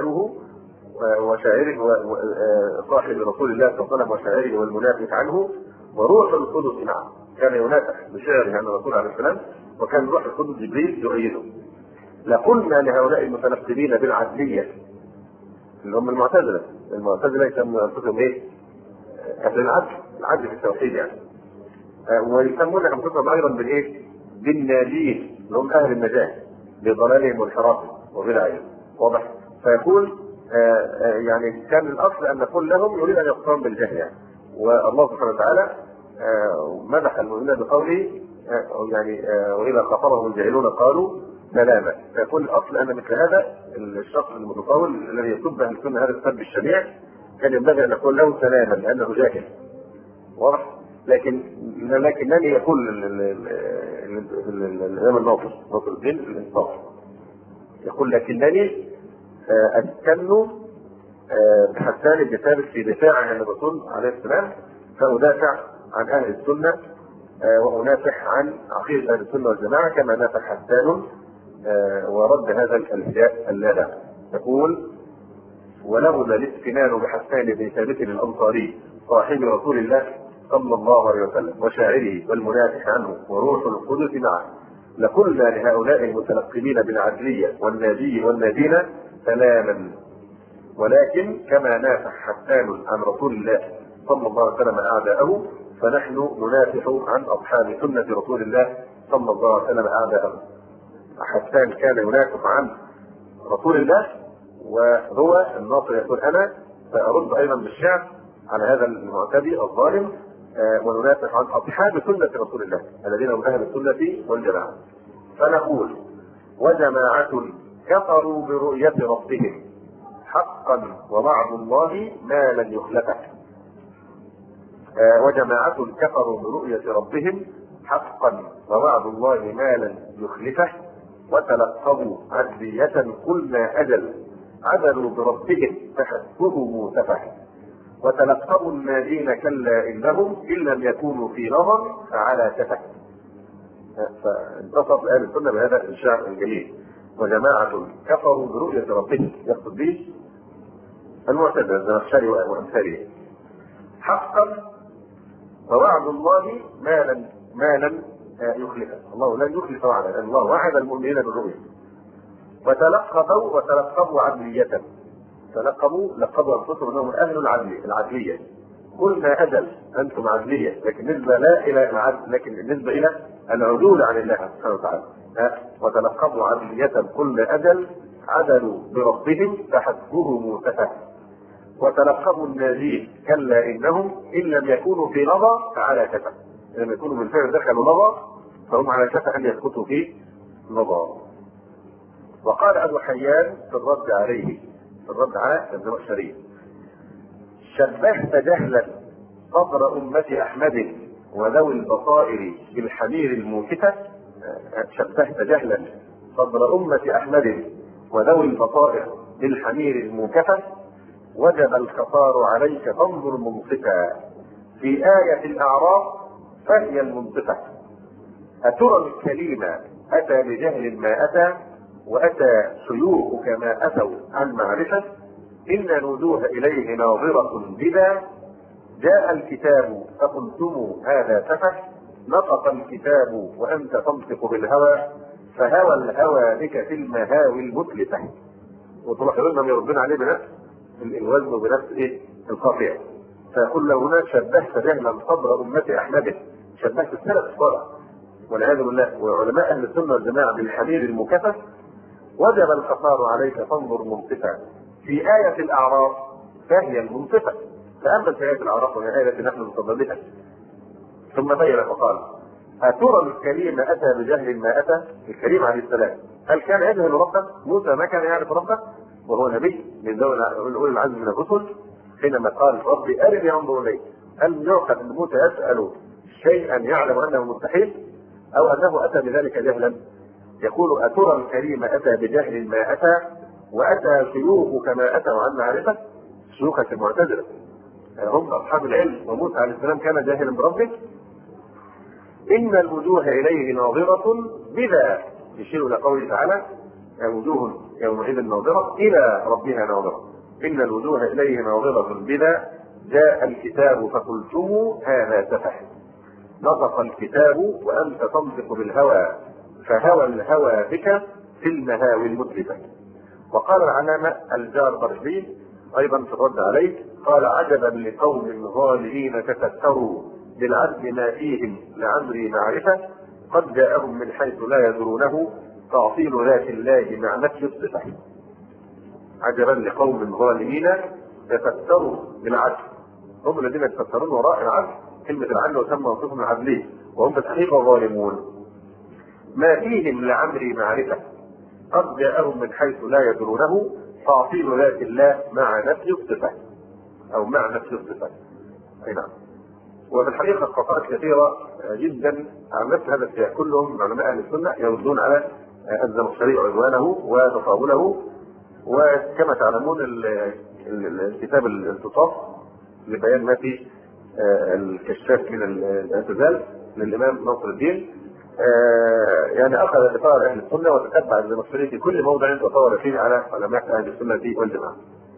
صاحب رسول الله صلى الله عليه وسلم وشاعره والمنافق عنه وروح القدس معه. كان ينافق بشعره عن الرسول عليه السلام، وكان روح القدس جبريل يؤيده. لقلنا لهؤلاء المتنقلين بالعدليه اللي هم المعتزله يسموا انفسهم ايه؟ اهل العدل في التوحيد يعني. ويسمون انفسهم ايضا بالايه؟ بالناجين اللي هم اهل النجاه بضلالهم وانحرافهم وبدعهم. واضح؟ فيقول يعني كان الاصل ان نقول لهم يريد ان يقوم بالجهل يعني. والله سبحانه وتعالى مدح المؤمنين بقوله يعني واذا خاطبهم الجاهلون قالوا سلاما. فيكون الاصل ان مثل هذا الشخص المتطاول الذي يسب اهل السنه هذا السب الشنيع كان ينبغي ان نقول له سلاما لانه جاهل. واضح؟ لكنني يقول الامام الناصر الدين الانصاف يقول: لكنني اتكن بحسان بن ثابت في دفاع عن الرسول عليه السلام، فادافع عن اهل السنه وانافح عن عقيده اهل السنه والجماعه كما نافح حسان ورد هذا الالحاء اللادع. يقول: ولولا الاستنان بحسان بن ثابت الانصاري صاحب رسول الله صلى الله عليه وسلم وشاعره والمنافح عنه وروح القدس معه لقلنا لهؤلاء المتلقبين بالعدليه والناجي والنادين سلاما. ولكن كما نافح حسان عن رسول الله صلى الله عليه وسلم اعداءه فنحن ننافح عن اصحاب سنه رسول الله صلى الله عليه وسلم اعداءه. حسان كان ينافح عن رسول الله، وهو الناصر يقول: انا سارد ايضا بالشعر على هذا المعتدي الظالم وننافح عن اصحاب سنه رسول الله الذين هم اهل السنه والجماعه. فنقول: وجماعه كفروا برؤيه ربهم حقا ووعد الله ما لن يخلفه. وجماعه كفروا برؤيه ربهم حقا ووعد الله ما لن يخلفه وتلقبوا عدليه قلنا اجل عدلوا بربهم فحسبهم سفه وتلقوا الناجين كلا إنهم إن لم يكونوا في نظر فعلى سفه. فانتصر أهل السنة بهذا الشعر الجليل. وجماعة كفروا برؤية ربهم يقصد به المعتزلة الزمخشري وأمثاله. حقا فوعد الله ما لم يخلفه، الله لن يخلف وعده لأن الله وعد المؤمنين بالرؤيا. وتلقبوا عدلية، لقبوا أنفسهم أنهم أهل العدلية. قلنا أجل أنتم عدلية، لكن بالنسبة لا إلى العدل، لكن بالنسبة إلى العدول عن الله سبحانه وتعالى. وتلقبوا عدلية قلنا أجل عدلوا بربهم فحسبهم سفه وتلقبوا الناجين كلا إنهم إن لم يكونوا في نظر فعلى سفه. لما يكونوا بالفعل دخلوا نظر فهم على سفه أن يسقطوا في نظر. وقال أبو حيان في الرد عليه، في الرد على الزمخشري: شبهت جهلا صدر أمة أحمد وذوي البصائر بالحمير الموكفة. شبهت جهلا صدر أمة أحمد وذوي البصائر بالحمير الموكفة وجب الخطار عليك فانظر منصفا في آية الأعراف فهي المنصفة. أترى الكليم أتى بجهل ما أتى وأتى شيوخك ما أتوا عن معرفة إن الوجوه إليه ناظرة بذا جاء الكتاب فقلتم هذا سفه نطق الكتاب وأنت تنطق بالهوى فهوى الهوى بك في المهاوي المتلفة. وتلاحظون أنهم يردون عليه بنفس الوزن وبنفس القافية. فيقول له هنا شبهت جهلا صدر أمة أحمد، شبهت السلف الصالح والعياذ بالله وعلماء أهل السنة والجماعة بالحمير المكفف. وجب الخطار عليك فانظر منصفا في آية الأعراف فهي المنصفة. فأما في آية الأعراف وهي آية التي نحن نتضمنها ثم بين فقال: أترى الكريم أتى بجهل ما أتى. الكريم عليه السلام هل كان يجهل ربه؟ موسى ما كان يعرف ربه وهو نبي من ذوي أولي العزم من الرسل. حينما قال: ربي أرني أنظر إليك، هل يعقل أن موسى يسأل شيئا يعلم أنه مستحيل أو أنه أتى بذلك جهلا؟ يقول: أترى الكريم أتى بجهل ما أتى وأتى شيوخك ما أتوا عن معرفة. شيوخك المعتزلة هم أصحاب العلم، وموسى عليه السلام كان جاهلا بربه. إن الوجوه إليه ناظرة بذا، يشير إلى قوله تعالى: وجوه يومئذ ناظرة إلى ربها ناظرة. إن الوجوه إليه ناظرة بذا جاء الكتاب فقلتم هذا سفه نطق الكتاب وأنت تنطق بالهوى فهوى الهوى بك في المهاوي المتلفة. وقال العلامة الجاربردي أيضا في الرد عليه قال: عجبا لقوم ظالمين تفكروا بالعدل ما فيهم لعمري معرفة قد جاءهم من حيث لا يدرونه تعطيل ذات الله مع نفي الصفة. عجبا لقوم ظالمين تفكروا بالعدل، هم الذين يتفكرون وراء العدل. كلمة العدل وسمى وصفهم العدلين وهم بالحقيقة ظالمون. ما فيهم لعمري معرفة قد جاءهم من حيث لا يدرونه تعطيل ذات الله مع نفي الصفة أو مع نفي الصفة. أي نعم. وفي الحقيقة قطعات كثيرة جدا عن نفس هذا السياق. كلهم علماء أهل السنة يردون على الزمخشري عدوانه وتطاوله. وكما تعلمون الكتاب الانتصاف لبيان ما في الكشاف من الاعتزال للإمام ناصر الدين يعني أخذ إطار أهل السنة وتتبع الزمخشري في كل موضع وطور فيه على علماء أهل السنة والجماعة.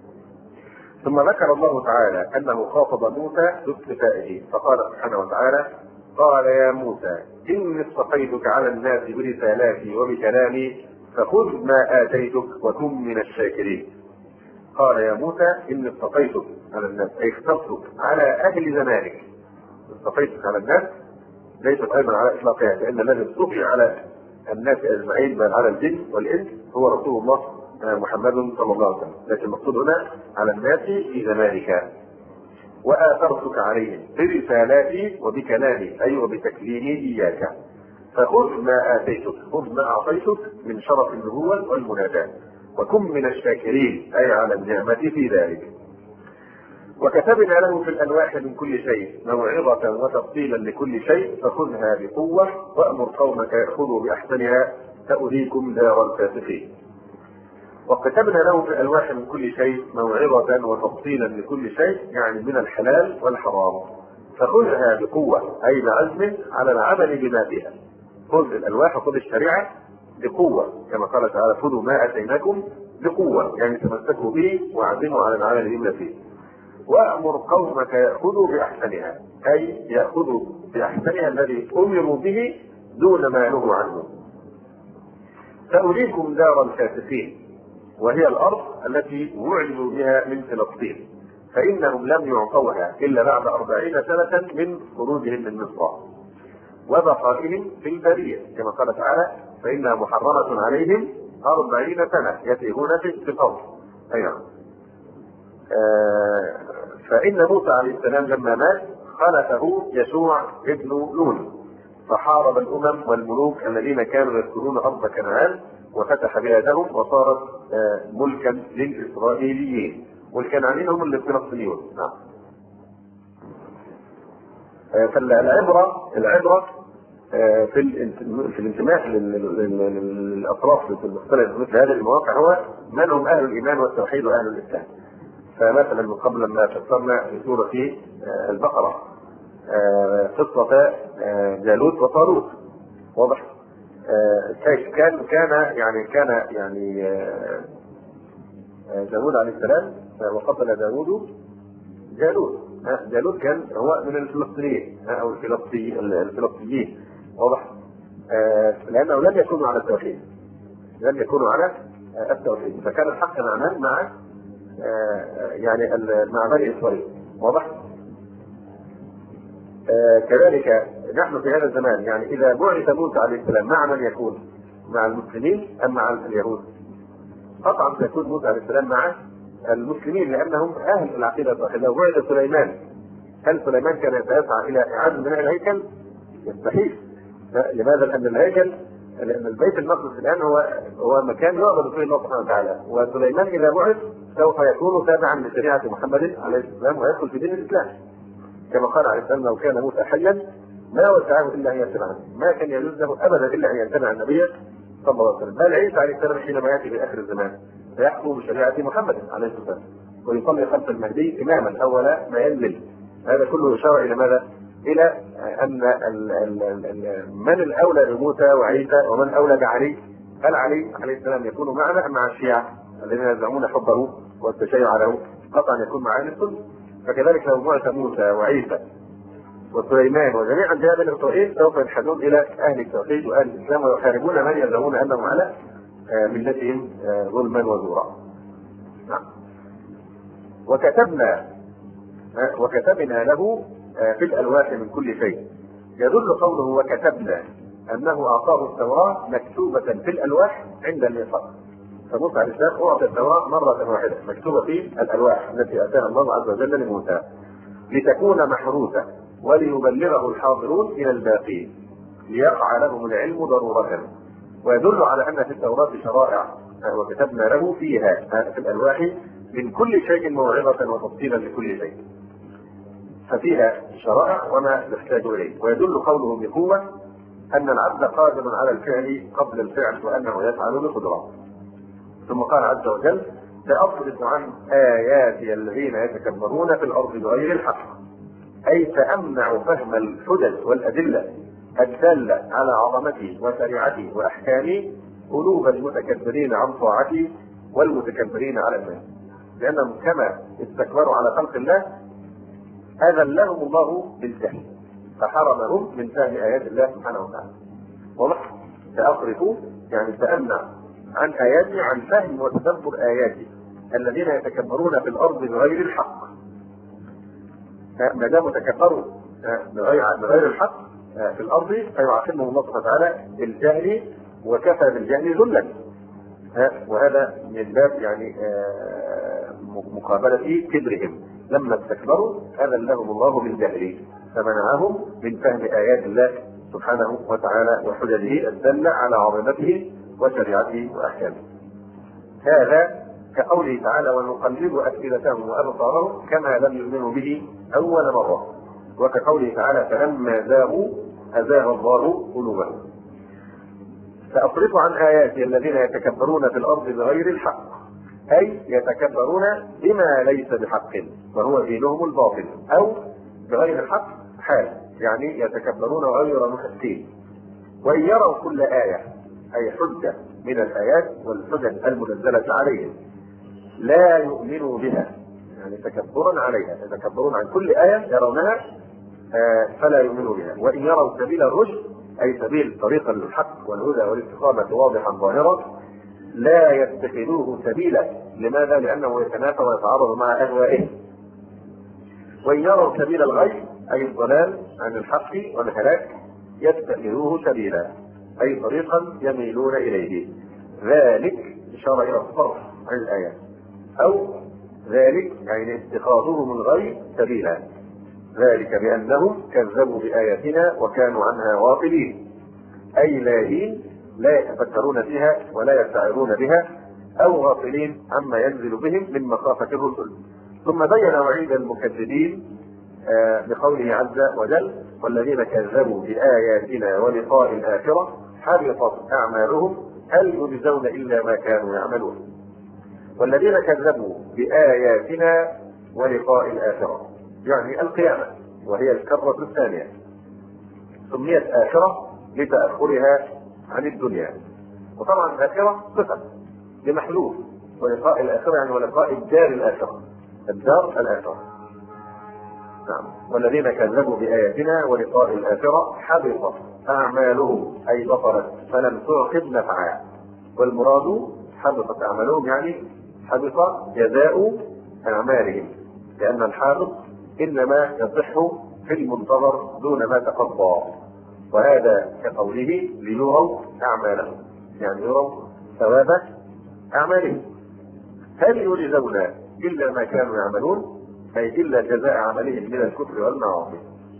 ثم ذكر الله تعالى أنه خاطب موسى باصطفائه فقال سبحانه وتعالى: قال يا موسى إني اصطفيتك على الناس برسالاتي وبكلامي فخذ ما آتيتك وكن من الشاكرين. قال يا موسى إني اصطفيتك على الناس أي اخترتك على أهل زمانك. اصطفيتك على الناس ليست أيضا على إطلاقها، لأن الذي اصطفي على الناس أجمعين بل على الجن والإنس هو رسول الله محمد صلى الله عليه وسلم، لكن المقصود هنا على الناس في زمانك. وآثرتك عليهم برسالاتي وبكلامي أي وبتكليمي إياك فخذ ما آتيتك، خذ ما أعطيتك من شرف النبوة والمناداة وكن من الشاكرين أي على النعمة في ذلك. وكتبنا له في الألواح من كل شيء موعظة وتفصيلا لكل شيء فخذها بقوة وأمر قومك يأخذوا بأحسنها سأريكم دار الفاسقين. وكتبنا له في الألواح من كل شيء موعظة وتفصيلا لكل شيء، يعني من الحلال والحرام، فخذها بقوة أي بعزم على العمل بما فيها. خذ الألواح وخذ الشريعة بقوة، كما قال تعالى خذوا ما أتيناكم بقوة، يعني تمسكوا به وعزموا على العمل بما فيه. وأمر قومك يأخذوا بأحسنها، أي يأخذوا بأحسنها الذي أمروا به دون ما نهوا عنه. سأريكم دار الفاسقين، وهي الأرض التي وعدوا بها من فلسطين، فإنهم لم يعطوها إلا بعد 40 سنة من خروجهم من مصر وبقائهم في البرية، كما قال تعالى فإنها محرمة عليهم 40 سنة يتيهون في الأرض. أيضا فإن موسى عليه السلام لما مات خلفه يشوع ابن نون، فحارب الأمم والملوك الذين كانوا يسكنون أرض كنعان وفتح بلادهم وصارت ملكا للإسرائيليين، والكنعانيين هم الفلسطينيون. فالعبرة في الانتماء للأطراف المختلفة مثل هذه المواقع هو من هم أهل الإيمان والتوحيد وأهل الإسلام. فمثلا من قبل لما فسرنا في سورة البقرة قصة جالوت وطالوت، واضح كان داود عليه السلام وقتل داود جالوت. جالوت كان هو من الفلسطينيين او الفلسطينيين، واضح، لانه لم يكونوا على التوحيد، فكان الحق مع مع بني اسرائيل، واضح. كذلك نحن في هذا الزمان، يعني اذا بعث موسى عليه السلام مع من يكون؟ مع المسلمين ام مع اليهود؟ قطعا سيكون موسى عليه السلام مع المسلمين، لانهم اهل العقيده الصحيحه. لو بعث سليمان، هل سليمان كان سيسعى الى اعاده بناء الهيكل؟ يستحيل. لماذا؟ لان البيت المقدس الان هو مكان يعبد فيه الله سبحانه وتعالى، وسليمان اذا بعث سوف يكون تابعا لشريعه محمد عليه السلام ويدخل في دين الاسلام، كما قال عليه السلام لو كان موسى حيا ما وسعه الا ان يتبعه، ما كان يجوز له ابدا الا ان يتبع النبي صلى الله عليه وسلم. بل عيسى عليه السلام حينما ياتي في اخر الزمان فيحكم بشريعه محمد عليه السلام ويصلي خلف المهدي اماما اول ما ينزل. هذا كله اشاره الى ماذا؟ الى ان من الاولى بموسى وعيسى ومن اولى بعلي؟ هل علي عليه السلام يكون معنا ام مع الشيعه الذين يزعمون حبه والتشيع له؟ قطعا يكون مع اهل السنه. فكذلك لو بعث موسى وعيسى وسليمان وجميع انبياء بني اسرائيل سوف ينحدون الى اهل التوحيد واهل الاسلام ويحاربون من يزعمون انهم على ملتهم ظلما وزورا. وكتبنا له في الالواح من كل شيء، يدل قوله وكتبنا انه اعطاه التوراه مكتوبه في الالواح عند الميثاق. فموسى عليه السلام اعطى التوراه مره واحده مكتوبه في الالواح التي اتاها الله عز وجل لموسى لتكون محروسه وليبلغه الحاضرون الى الباقين ليقع لهم العلم ضروره. ويدل على ان في التوراه شرائع وكتبنا له فيها في الالواح من كل شيء موعظه وتفصيلا لكل شيء، ففيها شرائع وما نحتاج اليه. ويدل قوله بقوه ان العبد قادر على الفعل قبل الفعل وانه يفعل بقدره. ثم قال عز وجل سأصرف عن آياتي الذين يتكبرون في الأرض بغير الحق، أي سأمنع فهم الحجج والأدلة الدالة على عظمتي وشريعتي وأحكامي قلوب المتكبرين عن طاعتي والمتكبرين على الناس، لأنهم كما استكبروا على خلق الله أذلهم الله بالجهل فحرمهم من فهم آيات الله سبحانه وتعالى. واضح؟ سأصرف يعني سأمنع عن آياتي، عن فهم وتدبر آياتي الذين يتكبرون في الأرض بغير الحق. ما دام تكبروا بغير الحق في الأرض فيعاقبهم الله سبحانه وتعالى بالجهل، وكفى بالجهل ذلا. وهذا من باب مقابلة كبرهم، لما استكبروا أذلهم الله بالجهل فمنعهم من فهم آيات الله سبحانه وتعالى وحججه الدالة على عظمته وشريعته واحكامه. هذا كقوله تعالى ونقلب افئدتهم وابصارهم كما لم يؤمنوا به اول مره، وكقوله تعالى فلما زاغوا ازاغ الله قلوبهم. سأصرف عن آياتي الذين يتكبرون في الأرض بغير الحق، أي يتكبرون بما ليس بحق وهو دينهم الباطل، أو بغير الحق حال، يعني يتكبرون غير محسين. وإن يروا كل آية، أي حجة من الآيات والحجج المنزلة عليهم، لا يؤمنوا بها، يعني تكبرا عليها، يتكبرون عن كل آية يرونها فلا يؤمنوا بها. وإن يروا سبيل الرشد، أي سبيل طريق الحق والهدى والاستقامة واضحا ظاهرا، لا يتخذوه سبيلا. لماذا؟ لأنه يتنافى ويتعارض مع أهوائهم. وإن يروا سبيل الغي، أي الضلال عن الحق والهلاك، يتخذوه سبيلا، أي طريقا يميلون إليه. ذلك إشارة إلى الصرف عن الآيات، أو ذلك يعني اتخاذهم الغي سبيلا. ذلك بأنهم كذبوا بآياتنا وكانوا عنها غافلين، أي لاهين، لا يتفكرون فيها ولا يستعرون بها، أو غافلين عما ينزل بهم من مخافة الرسل. ثم بين وعيد المكذبين بقوله عز وجل: والذين كذبوا بآياتنا ولقاء الآخرة حبطت أعمالهم هل يجزون إلا ما كانوا يعملون. والذين كذبوا بآياتنا ولقاء الآخرة يعني القيامة، وهي الكرة الثانية، سميت آخرة لتأخرها عن الدنيا. وطبعا الآخرة صفة لمحلول، ولقاء الآخرة يعني ولقاء الدار الآخرة، الدار الآخرة. نعم. والذين كذبوا بآياتنا ولقاء الآخرة حبطت أعمالهم، أي بطلت فلم تعقب نفعا. والمراد حبطت أعمالهم يعني حبط جزاء أعمالهم، لأن الحابط إنما يصح في المنتظر دون ما تقضى، وهذا كقوله ليروا أعمالهم، يعني يروا ثواب أعمالهم. هل يجزون إلا ما كانوا يعملون، أي إلا جزاء عملهم من الكفر والمعاصي.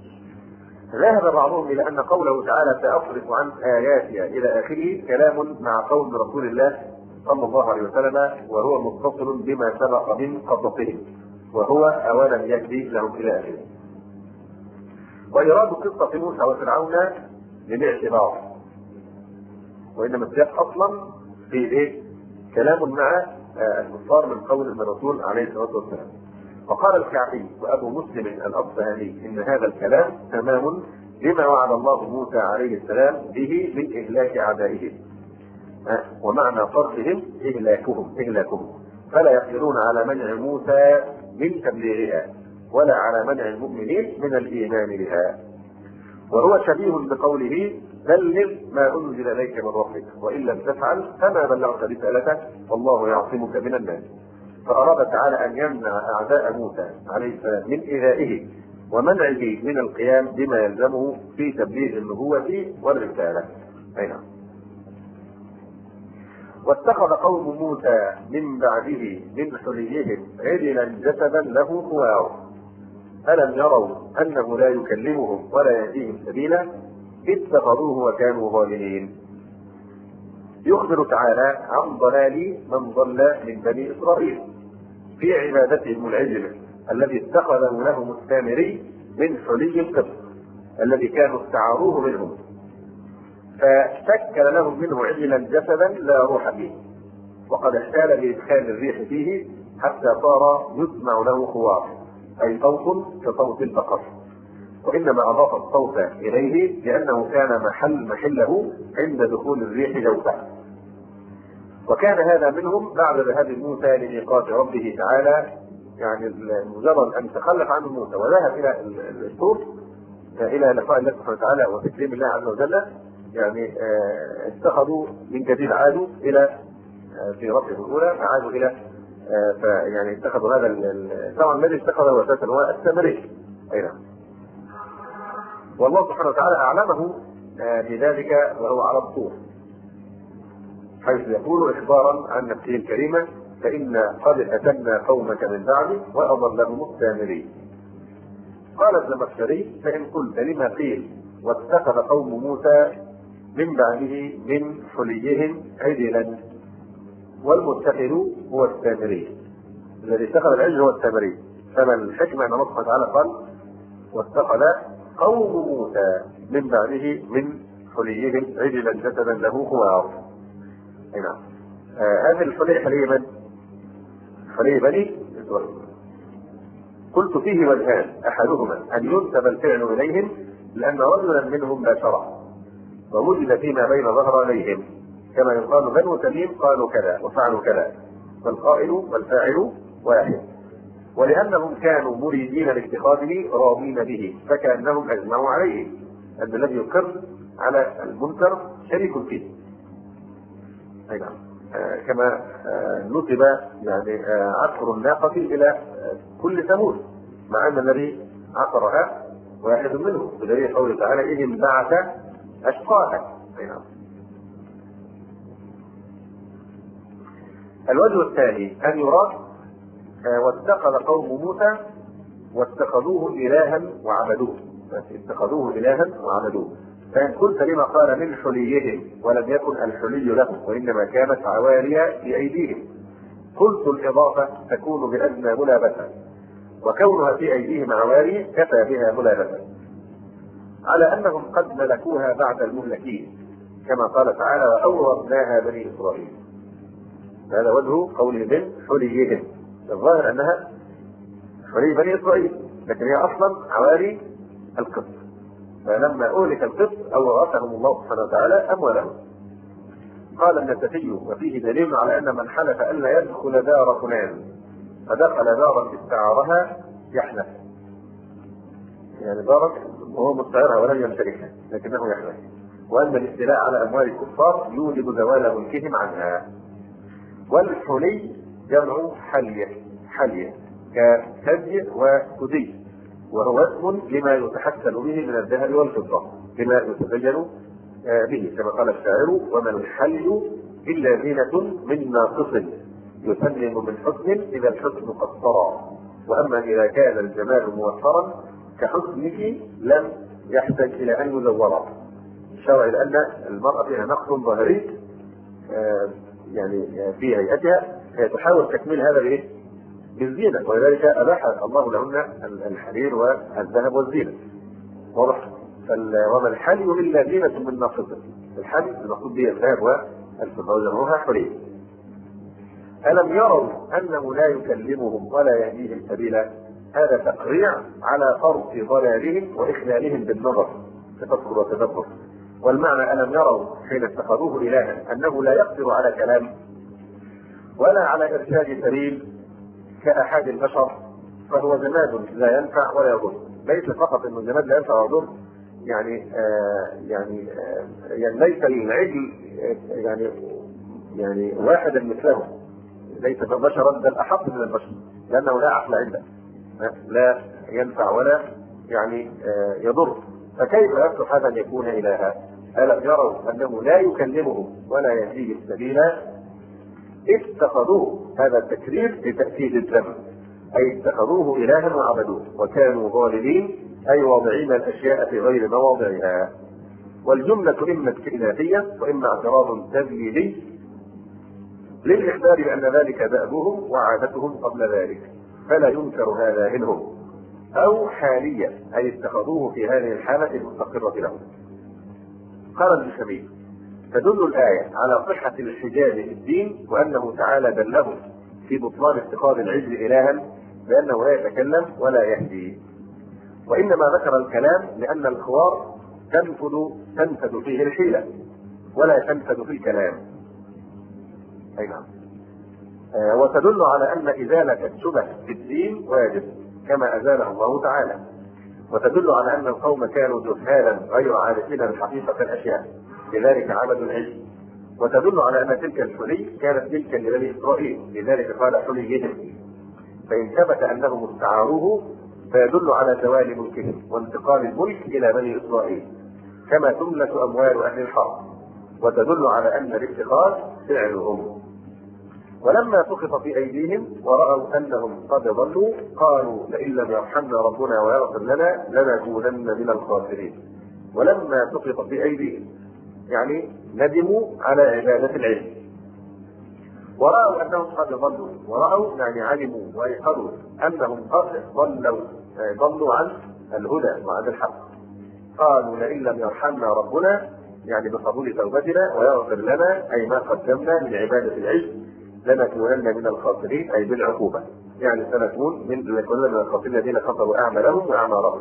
ذهب بعضهم إلى أن قوله تعالى سأصرف عن آياتي إلى آخره كلام مع قول رسول الله صلى الله عليه وسلم، وهو متصل بما سبق من قصصهم، وهو أولم يهدي لهم إلى آخره. وإيراد قصة موسى وفرعون للاعتبار، وإنما السياق أصلا في إيه؟ كلام مع الكفار من قول الرسول عليه الصلاة والسلام. وقال الكعبي وأبو مسلم الأصفهاني إن هذا الكلام تمام لما وعد الله موسى عليه السلام به من إهلاك أعدائه، ومعنى صرفهم إهلاكهم، فلا يقدرون على منع موسى من تبليغها ولا على منع المؤمنين من الإيمان بها. وهو شبيه بقوله بلغ ما أنزل إليك من ربك وإن لم تفعل فما بلغت رسالته والله يعصمك من الناس. فأراد تعالى أن يمنع أعداء موسى عليه السلام من إيذائه ومنعه من القيام بما يلزمه في تبليغ النبوة والرسالة. أي نعم. واتخذ قوم موسى من بعده من حليهم عجلا جسدا له خوار ألم يروا أنه لا يكلمهم ولا يهديهم سبيلا اتخذوه وكانوا ظالمين. يخبر تعالى عن ضلال من ضل من بني إسرائيل في عبادتهم العجل الذي اتخذه لهم السامري من حلي القبط الذي كانوا استعاروه منهم، فشكل لهم منه عجلا جسدا لا روح فيه، وقد احتال بإدخال الريح فيه حتى صار يسمع له خوار، أي صوت كصوت البقر، وإنما أضاف الصوت إليه لأنه كان محله عند دخول الريح جوفه. وكان هذا منهم بعد ذهاب موسى لميقات ربه تعالى، يعني مجرد أن تخلف عنه موسى وذهب إلى الطور إلى لقاء الله سبحانه وتعالى وتكريم الله عز وجل، يعني اتخذوا من جديد، عادوا إلى في ربهم الأولى، عادوا إلى يعني اتخذوا هذا طبعا الذي اتخذه أساسا هو السامري. أي نعم. والله سبحانه وتعالى أعلمه بذلك وهو على الطور، حيث يقول إخبارا عن نفسه الكريمة فإن قد أتمنا قومك من بعد وأضلهم السامري. قال الزمخشري فإن قلت لما قيل واتخذ قوم موسى من بعده من حليهم عجلا، والمتخذ هو السامري، الذي اتخذ العجل هو السامري، فما الحكمة أن الله سبحانه وتعالى قال واتخذ قوم موسى من بعده من حليهم عجلا جسدا له خوار. نعم. هذه الحلي حلي من؟ حلي بني إسرائيل. قلت فيه وجهان، احدهما ان ينسب الفعل اليهم لان رجلا منهم باشره ووجد فيما بين ظهرانيهم، كما يقال بنو تميم قالوا كذا وفعلوا كذا، فالقائل والفاعل واحد، ولانهم كانوا مريدين لاتخاذه راضين به، فكانهم اجمعوا عليه ان الذي يقر على المنكر شريك فيه. أيضا كما نسب يعني عصر الناقة إلى كل ثمود، مع أن الذي عصرها واحد منهم، بدليل قوله تعالى إذ انبعث أشقاها. الوجه الثاني أن يراد واتخذ قوم موسى واتخذوه إلها وعبدوه، اتخذوه إلها وعبدوه. فإن قلت لما قال من حليهم ولم يكن الحلي لهم وإنما كانت عواري في أيديهم، قلت الإضافة تكون بأدنى ملابسة، وكونها في أيديهم عواري كفى بها ملابسة، على أنهم قد ملكوها بعد المهلكين، كما قال تعالى وأورثناها بني إسرائيل. هذا وجه قوله من حليهم، الظاهر أنها حلي بني إسرائيل، لكن هي أصلا عواري القبط، فلما أهلك القبط أورثهم الله سبحانه وتعالى أموالهم. قال النسفي وفيه دليل على أن من حلف ألا يدخل دار فلان فدخل دارا استعارها يحلف، يعني دارا وهو مستعيرها ولم يمتلكها لكنه يحلف، وأن الاستيلاء على أموال الكفار يوجب زوال ملكهم عنها. والحلي جمع حلية كثدي وكدي، وهو اسم لما يتحسن به من الذهب والفضة، لما يتزين به، كما قال الشاعر وما الحل إلا زينة من ناقص يسلم من حسن إذا الحسن قصرا، وأما إذا كان الجمال موفرا كحسنك لم يحتاج إلى أن يزورا. الشرع لأن المرأة فيها نقص ظاهري يعني في هيئتها، هي تحاول تكميل هذا بايه؟ بالزينة، ولذلك أباح الله لهن الحرير والذهب والزينة. واضح؟ وما الحلي إلا زينة من ناقصة، الحلي المقصود به الذهب والفضة وجمعها حرير. ألم يروا أنه لا يكلمهم ولا يهديهم سبيلا؟ هذا تقريع على فرط ضلالهم وإخلالهم بالنظر تفكر وتدبر. والمعنى ألم يروا حين اتخذوه إلها أنه لا يقدر على كلام ولا على إرشاد سبيل كأحد البشر، فهو جماد لا ينفع ولا يضر. ليس فقط انه جماد لا ينفع ولا يضر، يعني ليس العجل يعني واحدا مثله، ليس بشرا بل احط من البشر، لانه لا عقل عنده، لا ينفع ولا يعني يضر. فكيف يصلح هذا ان يكون الها؟ ألم يروا انه لا يكلمهم ولا يهديهم سبيلا؟ اتخذوه، هذا التكرير لتأكيد الذنب، أي اتخذوه إلها وعبدوه وكانوا ظالمين، أي واضعين الأشياء في غير مواضعها. والجملة إما استئنافية وإما اعتراض تبليلي للإخبار بأن ذلك دأبهم وعادتهم قبل ذلك، فلا ينكر هذا منهم. أو حالية، أي اتخذوه في هذه الحالة المستقرة لهم. قال ابن سبيل تدل الآية على صحة الاحتجاج في الدين، وأنه تعالى دلهم في بطلان اتخاذ العجل إلها بأنه لا يتكلم ولا يهدي، وإنما ذكر الكلام لأن الخوار تنفذ فيه الحيلة ولا تنفذ في الكلام. أي نعم. وتدل على أن إزالة الشبه في الدين واجب كما أزاله الله تعالى، وتدل على أن القوم كانوا جهالا غير عارفين بحقيقة الأشياء لذلك عبدوا العجل، وتدل على أن تلك الحلي كانت ملكا لبني إسرائيل لذلك قال حليهم، فإن ثبت أنهم استعاروه فيدل على زوال ملكهم وانتقال الملك إلى بني إسرائيل، كما تملك أموال أهل الحرب، وتدل على أن الاتخاذ فعلهم. ولما سقط في أيديهم ورأوا أنهم قد ضلوا قالوا لئن لم يرحمنا ربنا ويغفر لنا لنكونن من الخاسرين. ولما سقط في أيديهم يعني ندموا على عبادة العلم، ورأوا أنهم قد ضلوا، ورأوا يعني علموا وأيقنوا أنهم قد ضلوا عن الهدى وعن الحق، قالوا لئن لم يرحمنا ربنا يعني بقبول توبتنا ويغفر لنا أي ما قدمنا من عبادة العز لنكونن من الخاسرين أي بالعقوبة، يعني سنكون من الخاسرين الذين خسروا أعمالهم وأعمارهم.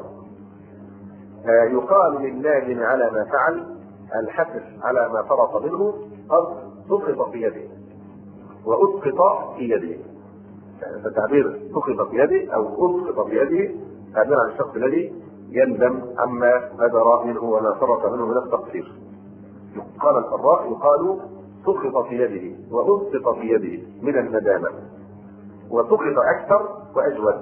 يقال للنادم على ما فعل الحسر على ما فرط منه قد سقط في يده وأسقط في يده. فتعبير سقط في يده أو أسقط في يده تعبير عن الشخص الذي يندم عما بدر منه وما فرط منه من التقصير. قال القراء يقال سقط في يده وأسقط في يده من الندامة، وسقط أكثر وأجود.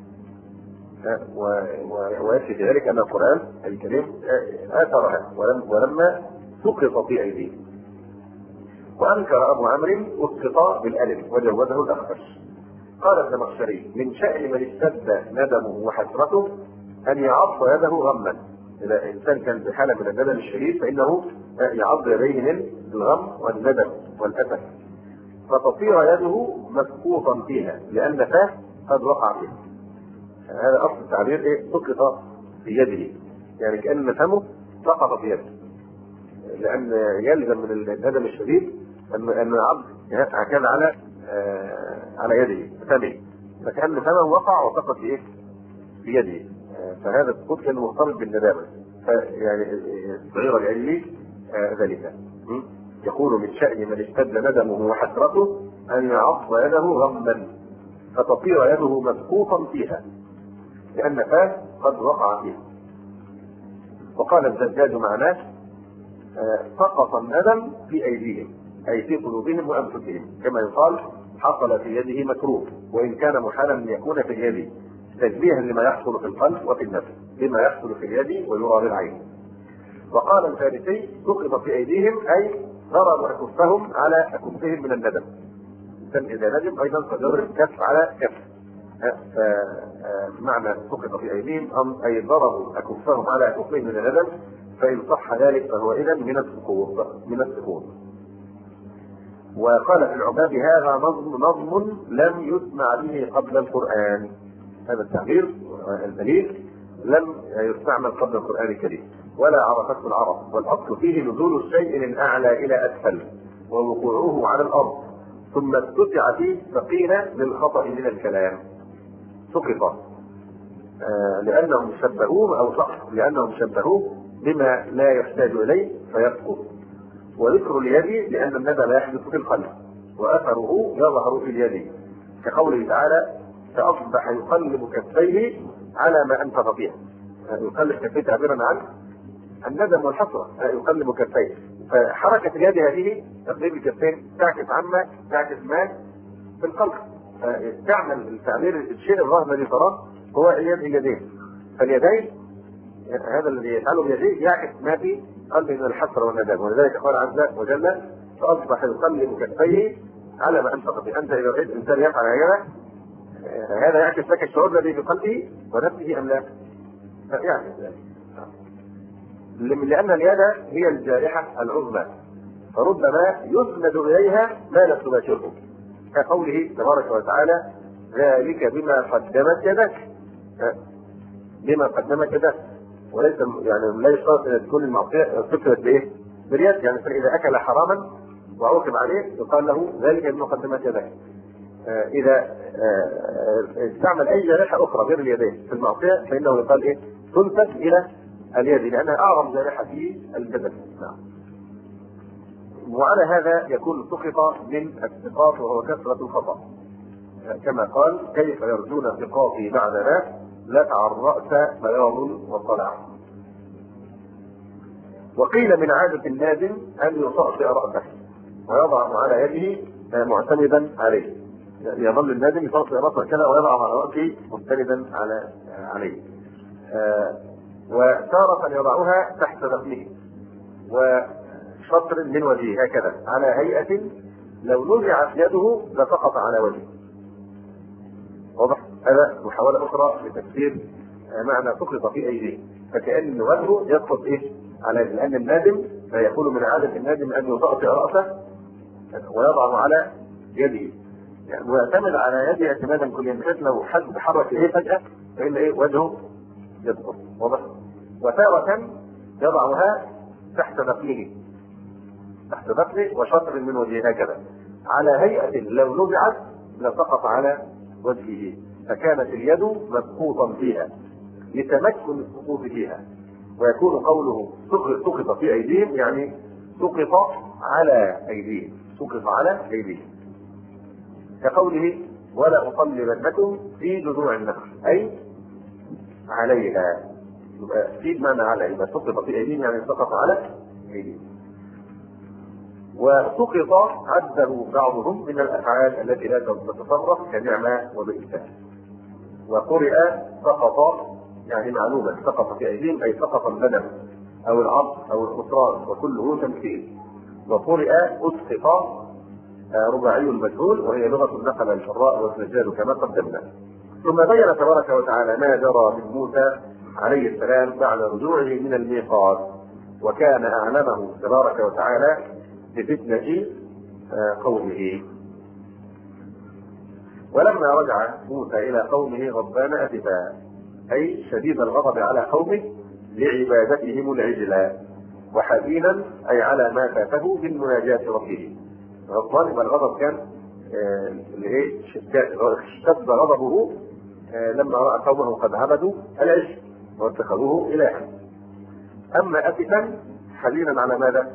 ويكفي في ذلك أن القرآن الكريم آثرها ولما سقط في أيديهم. وأنكر أبو عمرو أسقط بالألف وجوده الأخفش. قال الزمخشري من شأن من اشتد ندمه وحسرته أن يعض يده غما. إذا الإنسان كان في حالة من الندم الشديد فإنه يعض يديه من الغم والندم والأسف، فتصير يده مسقوطا فيها لأن فاه قد وقع فيها. هذا أصل التعبير سقط في يده، يعني كأن فمه سقط في يده، لأن يلزم من الندم الشديد أن العبد هكذا على يده فمه، فكأن فمه وقع وسقط في يده. فهذا السقوط كان مرتبط بالندامة، يعني صغيرة لأجل ذلك. يقول من شأن من اشتد ندمه وحسرته أن يعض يده غما فتصير يده مسقوطا فيها لأن فاه قد وقع فيها. وقال الزجاج معناه سقط الندم في أيديهم أي في قلوبهم وأنفسهم، كما يقال حصل في يده مكروه وإن كان محالا أن يكون في اليد، تشبيها لما يحصل في القلب وفي النفس بما يحصل في اليد ويرى بالعين. وقال الفارسي سقط في أيديهم أي ضرب أكفهم على أكفهم من الندم. إذا ندم أيضا فضرب كف على كف، فمعنى سقط في أيديهم أي ضربوا أكفهم على أكفهم من الندم، فإن صح ذلك فهو إذن من السقوط. وقال في العباب هذا نظم لم يسمع به قبل القرآن. هذا التعبير البليغ لم يستعمل قبل القرآن الكريم ولا عرفته العرب، والأصل فيه نزول الشيء من أعلى إلى أسفل ووقوعه على الأرض ثم استتع فيه فقيل للخطأ من الكلام سقط لأنهم شبهوه أو صح لأنهم شبهوه بما لا يحتاج إليه فيسقط. وذكر اليد لأن الندى لا يحدث في القلب وأثره يظهر في اليد، كقوله تعالى فأصبح يقلب كفيه على ما أنفق فيه. يقلب كفيه تعبيرا عن الندم والحسرة، يقلب كفيه. فحركة اليد هذه تقليب الكفين تعكس ما في القلب، تعمل التعبير الشيء الظاهر الذي تراه هو اليدين. فاليدين هذا الذي يفعله بيديه يعكس ما في قلبه من الحسرة والندم، ولذلك قال عز وجل فأصبح يقلب كفيه على ما أنفق فيه. أنت إذا رأيت إنسان يفعل هذا يعكس لك الشعور الذي في قلبه ونفسه أم لا؟ يعكس ذلك، لأن اليد هي الجارحة العظمى فربما يسند إليها ما لا تباشره، كقوله تبارك وتعالى ذلك بما قدمت يدك، وليس يعني لا يشترط ان تكون المعصيه فكرت بايه؟ باليد. يعني فاذا اكل حراما وعوقب عليه يقال له ذلك بما قدمت يدك. اذا استعمل اي جارحه اخرى غير اليدين في المعصيه فانه يقال تنسب الى اليد لانها اعظم جارحه في الجسد. وعلى هذا يكون سقط من السقاط وهو كثره الخطا، كما قال كيف يرجون سقاطي بعد ما لسع الرأس بياض وطلع. وقيل من عادة النادم أن يطأطئ رأسه ويضع على يده معتمدا عليه، يظل النادم يطأطئ رأسه كذا ويضع على رأسه مستندا عليه. وتارة يضعها تحت ذقنه وشطر من وجهه هكذا على هيئة لو نزعت يده لسقط على وجهه. واضح؟ هذا محاولة أخرى لتفسير معنى سقط في أيديه، فكأن وجهه يسقط على يده، لأن النادم فيكون من عادة النادم أن يطأطئ رأسه ويضعه على يده، يعني ويعتمد على يده اعتمادا كليا بحيث لو حد حرك فجأة فإن وجهه يسقط. واضح؟ وتارة يضعها تحت بطنه، تحت بطنه وشطر من وجهه هكذا، على هيئة لو نزعت لسقط على وجهه، فكانت اليد مبسوطا فيها لتمكن السقوط فيها. ويكون قوله سقط في أيديهم يعني سقط على أيديهم، سقط على أيديهم، كقوله ولا أصلبنكم في جذوع النخل أي عليها. يبقى في معنى على، يبقى سقط في أيديهم يعني سقط على أيديهم. وسقط عده بعضهم من الأفعال التي لا تتصرف كنعمة وبئس. وقرئ سقط يعني معلومة، سقط في أيديهم أي سقط البدن أو العظم أو الخسران وكله تمثيل. وقرئ أسقط رباعي المجهول، وهي لغة نقل الفراء والزجاج كما قدمنا. ثم بين تبارك وتعالى ما جرى من موسى عليه السلام بعد رجوعه من الميقات، وكان أعلمه تبارك وتعالى بفتنة قومه. ولما رجع موسى إلى قومه غضبان أسفا أي شديد الغضب على قومه لعبادتهم العجل، وحزينا أي على ما فاته من مناجاة ربه. غضبان يبقى الغضب كان اشتد غضبه لما رأى قومه قد عبدوا العجل واتخذوه إلها. أما أسفا حزينا على ماذا؟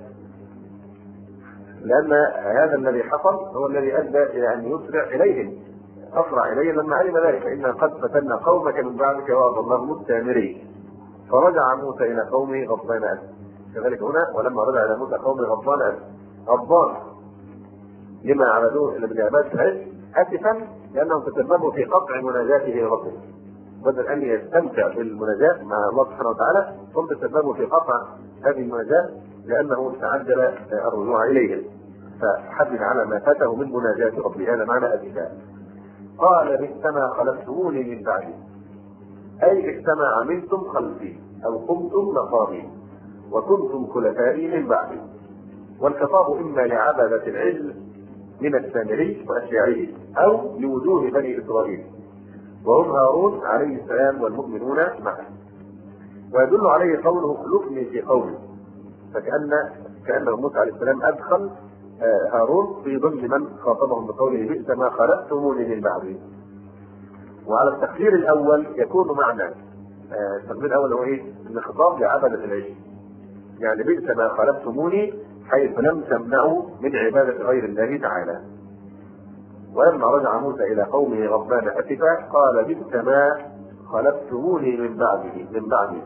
لأن هذا الذي حصل هو الذي أدى إلى أن يسرع إليهم، أسرع إليهم لما علم ذلك، إنا قد فتنا قومك من بعدك وأضلهم السامرين. فرجع موسى إلى قومه غضبان أسفا، كذلك هنا ولما رجع إلى موسى قومه غضبان أسفا، غضبان لما عبدوه إلى بالعباد العجل، أسفا لأنهم تسببوا في قطع مناجاته ربه، بدل أن يستمتع بالمناجاة مع الله سبحانه وتعالى هم تسببوا في قطع هذه المناجاة لأنه تعجل الرجوع إليهم، فحدث على ما فاته من مناجاة ربه. هذا معنى أسفا. قال بئس ما خلفتموني من بعدي أي بئس ما عملتم خلفي أو قمتم مقامي وكنتم خلفائي من بعدي. والخطاب إما لعبدة العجل من السامري وأشياعه أو لوجوه بني إسرائيل وهم هارون عليه السلام والمؤمنون معه. ويدل عليه قوله خلفني في قومي، فكأنه موسى عليه السلام أدخل هارون في ضمن من خاطبهم بقوله بئس ما خلفتموني من بعدي. وعلى التقدير الأول يكون معنى التقدير الأول هو إيه؟ الخطاب لعبدة العجل، يعني بئس ما خلفتموني حيث لم تمنعوا من عبادة غير الله تعالى. ولما رجع موسى إلى قومه غضبان أسفا قال بئس ما خلفتموني من بعدي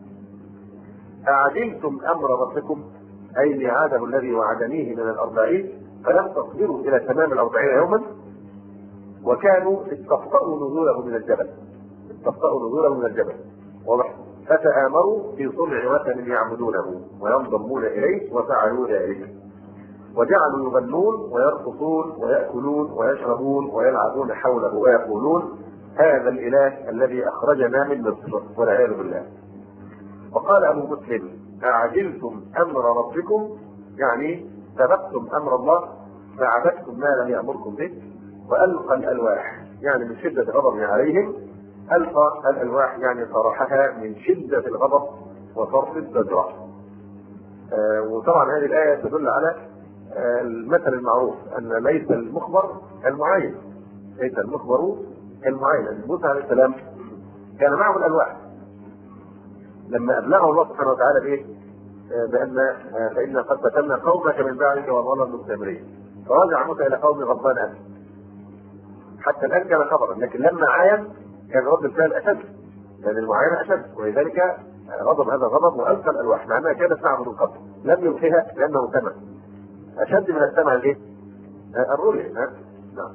أعجلتم أمر ربكم أي ميعاده الذي وعدنيه من 40 فلم تصبروا إلى تمام 40 يوما، وكانوا استبطأوا نزوله من الجبل واضح، فتآمروا في صنع وثن يعبدونه وينضمون إليه وفعلوا ذلك، وجعلوا يغنون ويرقصون ويأكلون ويشربون ويلعبون حوله ويقولون هذا الإله الذي أخرجنا من مصر والعياذ بالله. وقال أبو مسلم أعجلتم أمر ربكم يعني سبقتم أمر الله فعبدتم ما لم يأمركم به. وألقى الألواح يعني من شدة غضبه عليهم، ألقى الألواح يعني طرحها من شدة الغضب وصرف الزجرة. وطبعا هذه الآية تدل على المثل المعروف أن ليس المخبر المعين، ليس المخبر المعين. موسى عليه السلام كان معه الألواح لما أبلغه الله سبحانه وتعالى بإيه؟ بأن فإن قد فتنا قومك من بعدك وأضلهم السامرين. فرجع موسى إلى قومه غضبان أسفا. حتى الآن كان خبرا، لكن لما عاين كان رد الفعل أشد، لأن المعاينة أشد، ولذلك غضب هذا الغضب وألقى الألواح مع أنها كانت معه من قبل، لم يلقيها لأنه سمع أشد من السمع الإيه؟ الرؤية. نعم.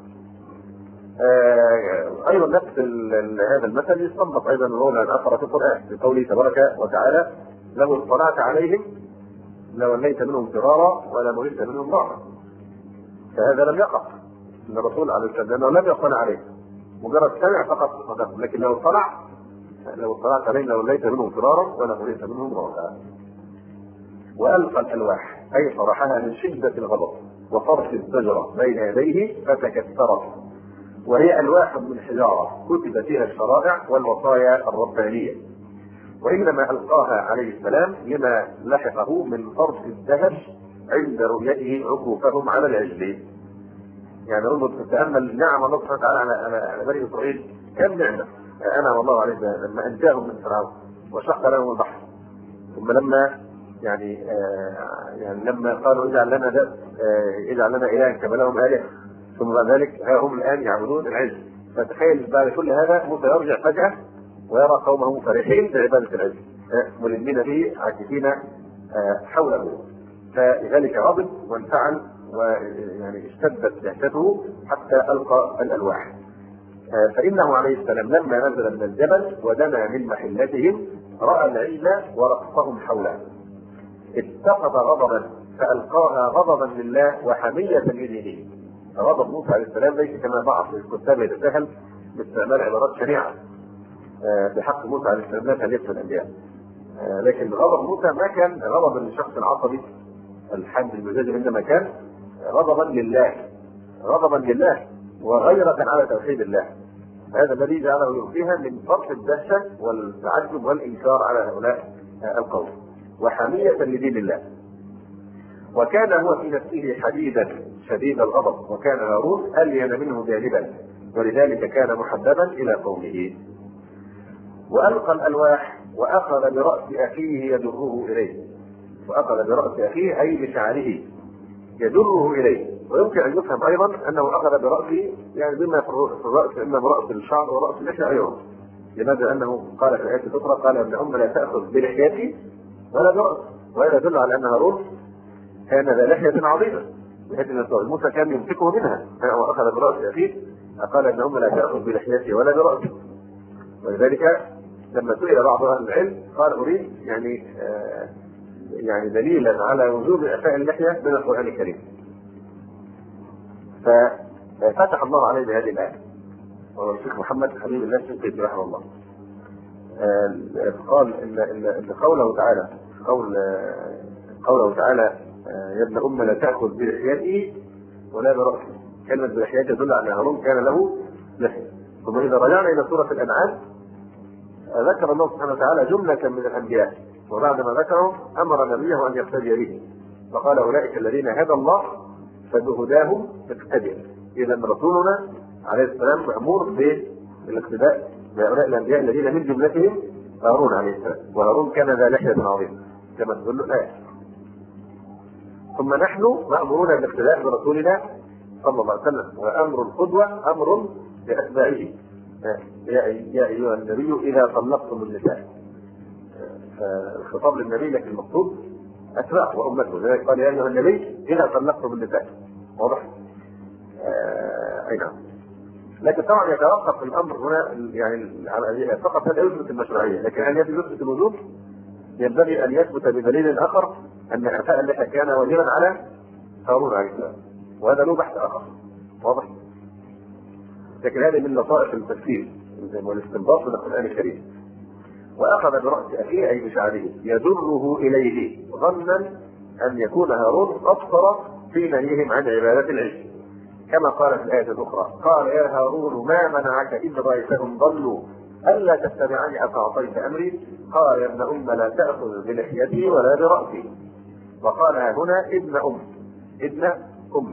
أيضا نفس هذا المثل يستنبط أيضا موضع آخر في القرآن بقوله تبارك وتعالى لو اطلعت عليهم لوليت منهم فرارا ولا ملئت منهم ضعفا. فهذا لم يقع ان الرسول عليه السلام لم يطلع عليه، مجرد سمع فقط صدق، لكن لو اطلعت عليهم لوليت منهم فرارا ولا ملئت منهم ضعفا. والقى الالواح اي طرحها من شده الغضب وصرف الزجره بين يديه فتكسرت، وهي ألواح من حجارة كتب فيها الشرائع والوصايا الربانية، وإنما ألقاها عليه السلام لما لحقه من طرف الذهب عند رؤيته عكوفهم على العجل. يعني انظر تتأمل نعم الله سبحانه وتعالى على بني إسرائيل، كم نعمة أنعم الله عليه لما أنجاهم من فرعون وشق لهم البحر، ثم لما يعني لما قالوا اجعل لنا إلها كما لهم آلهة، ثم بعد ذلك ها هم الآن يعبدون العجل. فتخيل بعد كل هذا موسى يرجع فجأة ويرى قومه فرحين بعبادة العجل ملمين به عاكفين حوله، فلذلك غضب وانفعل ويعني اشتدت دهشته حتى ألقى الألواح. فإنه عليه السلام لما نزل من الجبل ودنا من محلتهم رأى العجل ورقصهم حوله اتخذ غضبا فألقاها غضبا لله وحمية لدينه. غضب موسى عليه السلام ليس كما بعض الكتاب يتساهل باستعمال عبارات شنيعة بحق موسى عليه السلام لا تليق الأنبياء، لكن غضب موسى ما كان غضبا للشخص العصبي الحاد المزاج، إنما كان غضبا لله، غضبا لله وغيرة على توحيد الله. هذا الذي جعله يؤتيها من فرط الدهشة والتعجب والإنكار على هؤلاء القوم وحمية لدين الله. وكان هو في نفسه حديدا شديد الغضب، وكان هارون ألين منه جانبا ولذلك كان محببا إلى قومه. وألقى الألواح وأخذ برأس أخيه يجره إليه، وأخذ برأس أخيه أي بشعره يجره إليه. ويمكن أن يفهم أيضا أنه أخذ برأسه يعني بما في الرأس، إما برأس الشعر ورأس اللحية أيضا، لماذا أنه قال في الآية الأخرى قال ابن أم لا تأخذ بلحيتي ولا برأس، وهذا يدل على أن هارون كان ذا لحية عظيمة بحيث أن موسى كان يمسكه منها، وأخذ برأس أخيه قال ابن أم لا تأخذ بلحيتي ولا برأسي. ولذلك لما سئل بعض أهل العلم قال أريد يعني دليلا على وجوب إعفاء اللحية من القرآن الكريم، ففتح الله عليه بهذه الآية. والشيخ محمد حبيب الله الشنقيطي رحمه الله قال إن قوله تعالى يا ابن أم لا تأخذ بلحيتي ولا برأسي، كلمة بلحيتي تدل على هارون كان له لحية. ثم إذا رجعنا إلى سورة الأنعام ذكر الله سبحانه وتعالى جملة من الأنبياء، وبعدما ذكروا أمر نبيه أن يقتدي به، فقال أولئك الذين هدى الله فبهداه اقتدي. إذا رسولنا عليه السلام مأمور بالاقتداء بهؤلاء الأنبياء الذين من جملتهم هارون عليه السلام، وهارون كان ذا لحية عظيمة كما تقول الآية. ثم نحن مأمورون بالاقتداء برسولنا صلى الله عليه وسلم، وأمر القدوة أمر لأتباعه. يا أيها النبي إذا طلقتم النساء، فالخطاب للنبي لكن المقصود أتباعه وأمته، لذلك قال يا أيها النبي إذا طلقتم النساء. واضح؟ أي نعم. لكن طبعا يتوقف الأمر هنا يعني فقط هذا يثبت المشروعية، لكن هل يثبت الوجوب؟ ينبغي أن يثبت بدليل آخر أن إعفاء اللحية كان واجبا على هارون عليه السلام، وهذا له بحث آخر. واضح؟ لكن هذه من لطائف التفسير والاستنباط من القرآن الكريم. وأخذ برأس أخيه أي بشعره يجره إليه ظنا أن يكون هارون أبصر في نهيهم عن عبادة العجل، كما قال في الآية الأخرى قال يا هارون ما منعك إذ رأيتهم ضلوا ألا تتبعني أفعصيت أمري قال يا ابن أم لا تأخذ بلحيتي ولا برأسي. وقال هنا ابن أم، ابن أم،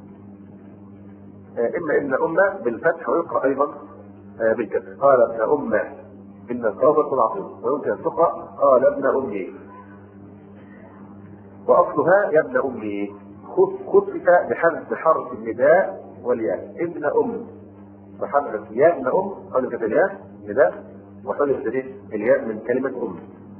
إما ابن أم بالفتح ويقرأ أيضا بالكسر. قال ابن أم إن الصواب العظيم، ويمكن أن تقرأ قال ابن أمي، وأصلها يا ابن أمي خفف بحذف حرف النداء والياء. ابن أم وحذف يا ابن أم حذفت الياء نداء وحذفت الياء من كلمة أم.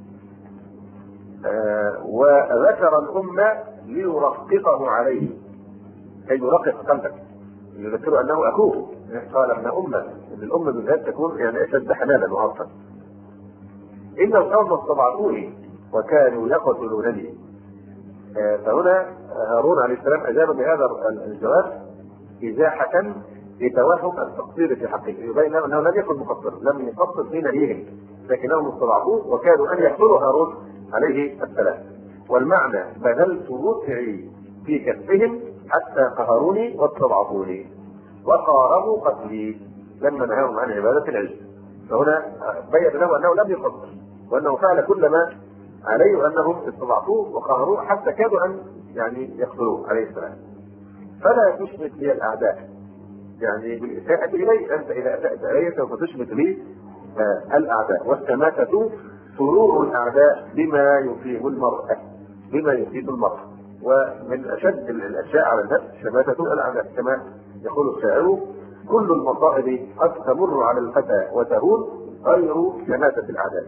وذكر الأم ليرققه عليه، كي يرقق قلبك، يذكر أنه أخوه. قال ابن أمة، الأم بالذات تكون يعني أشد حنانا وعطفا. إن القوم استضعفوني وكانوا يقتلونني. فهنا هارون عليه السلام أجاب بهذا الجواب إزاحة لتوهم التقصير في حقه، يبين أنه لم يكن مقصر، لم يقصر في نبيهم، لكنهم استضعفوه وكانوا أن يقتلوا هارون عليه السلام. والمعنى بذلت وسعي في كفهم حتى قهروني واستضعفوني وقاربوا قتلي لما نهاهم عن عبادة العجل. فهنا بين له أنه لم يقصر، وانه فعل كل ما عليه، وانهم استضعفوه وقهروه حتى كادوا ان يعني يقتلوه عليه السلام. فلا تشمت لي الاعداء، يعني بالاساءة الي، انت اذا اسأت الي سوف تشمت لي الاعداء. والشماتة سرور الاعداء بما يصيب المرأة، بما يصيب المرأة. ومن اشد الاشياء على النفس شماتة الاعداء، كما يقول الشاعر: كل المصائب قد تمر على الفتى وتهون غير شماتة الاعداء.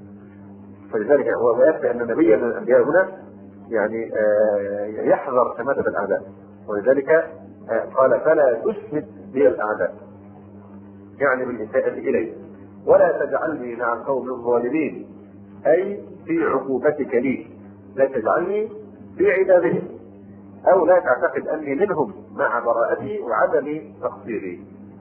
فلذلك هو يكفي ان نبيا من الانبياء هنا يعني يحذر شماتة الاعداء، ولذلك قال: فلا تشمت بي الاعداء، يعني بالاساءة الي، ولا تجعلني مع القوم الظالمين، اي في عقوبتك لي، لا تجعلني في عذابهم، او لا تعتقد اني منهم مع براءتي وعدم تقصيري.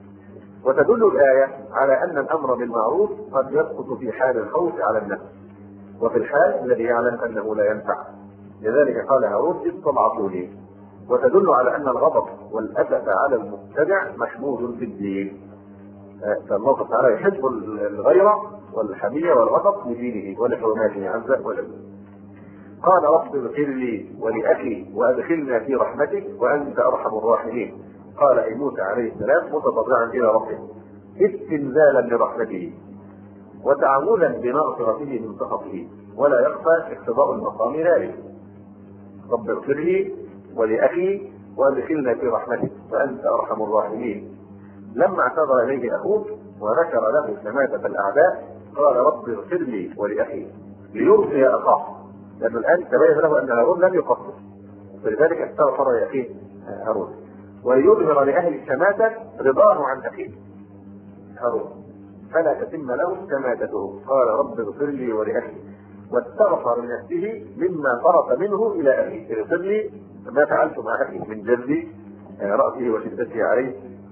وتدل الايه على ان الامر بالمعروف قد يسقط في حال الخوف على النفس، وفي الحال الذي يعلم انه لا ينفع. لذلك قال هارون: استضعفوني. وتدل على ان الغضب والاسف على المبتدع محمود في الدين، فالله تعالى يحب الغيرة والحمية والغضب لدينه ولحرماته عز وجل. قال: رب اغفر لي ولاخي وادخلنا في رحمتك وانت ارحم الراحمين. قال اي موسى عليه السلام متضرعا الى ربه استنزالا لرحمته وتعوذا بمغفرته من سخطه، ولا يخفى اقتضاء المقام ذلك. رب اغفر لي ولاخي وادخلنا في رحمتك وانت ارحم الراحمين. لما اعتذر اليه اخوه وذكر له شماتة الاعداء قال: رب اغفر لي ولاخي ليرضي اخاه، لانه الان تبين له ان هارون لم يقصر، فلذلك استغفر لاخيه هارون، وليظهر لاهل الشماتة رضاه عن اخيه هارون فلا تتم له شماتته. قال: رب اغفر لي ولاخي، واستغفر لنفسه مما فرط منه الى اخيه. اغفر لي ما فعلت مع اخي من جلد راسه وشدته عليه،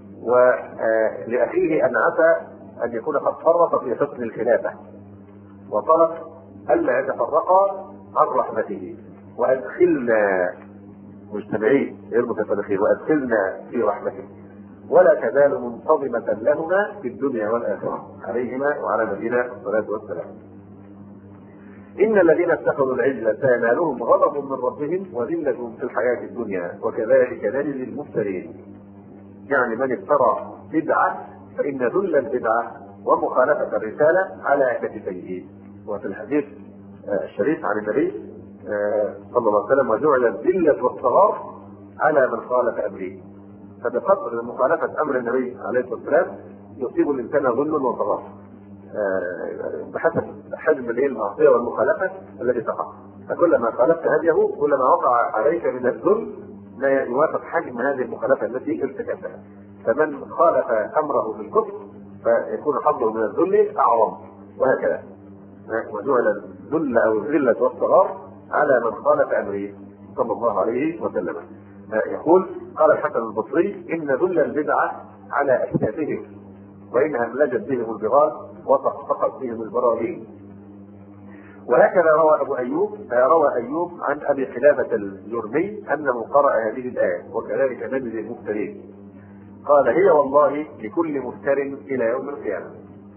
ولأخيه أن عسى أن يكون قد فرط في حسن الخلافة وطلب ألا يتفرقا عن رحمته. وأدخلنا مجتمعين يربط الفلاخين، وأدخلنا في رحمته، ولا تزال منتظمة لهما في الدنيا والآخرة عليهما وعلى نبينا الصلاة والسلام. إن الذين اتخذوا العجل سينالهم غضب من ربهم وذلة في الحياة الدنيا وكذلك نجزي المفترين. يعني من افترى بدعة فإن ذل البدعة ومخالفة الرسالة على كتفيه. وفي الحديث الشريف عن النبي صلى الله عليه وسلم: وجعل الذلة والصغار على من خالف أمره. فبقدر مخالفة أمر النبي عليه الصلاة والسلام يصيب الإنسان ذل وصغار بحسب حجم المعصية والمخالفة التي تقع. فكلما خالفت هديه كلما وقع عليك من الذل لا يوافق حجم هذه المخالفة التي ارتكبتها. فمن خالف امره بالكفر فيكون حظه من الذل اعظم، وهكذا. وجعل الذل او الذلة والصغار على من خالف امره صلى الله عليه وسلم. يقول: قال الحسن البصري: ان ذل البدعة على اكتافهم، وانها املجت بهم البغال وطقطقت بهم البراغين. وهكذا روى أيوب عن أبي خلافة الجرمي أنه قرأ هذه الآية: وكذلك نجزي المفترين. قال: هي والله لكل مفتر إلى يوم القيامة.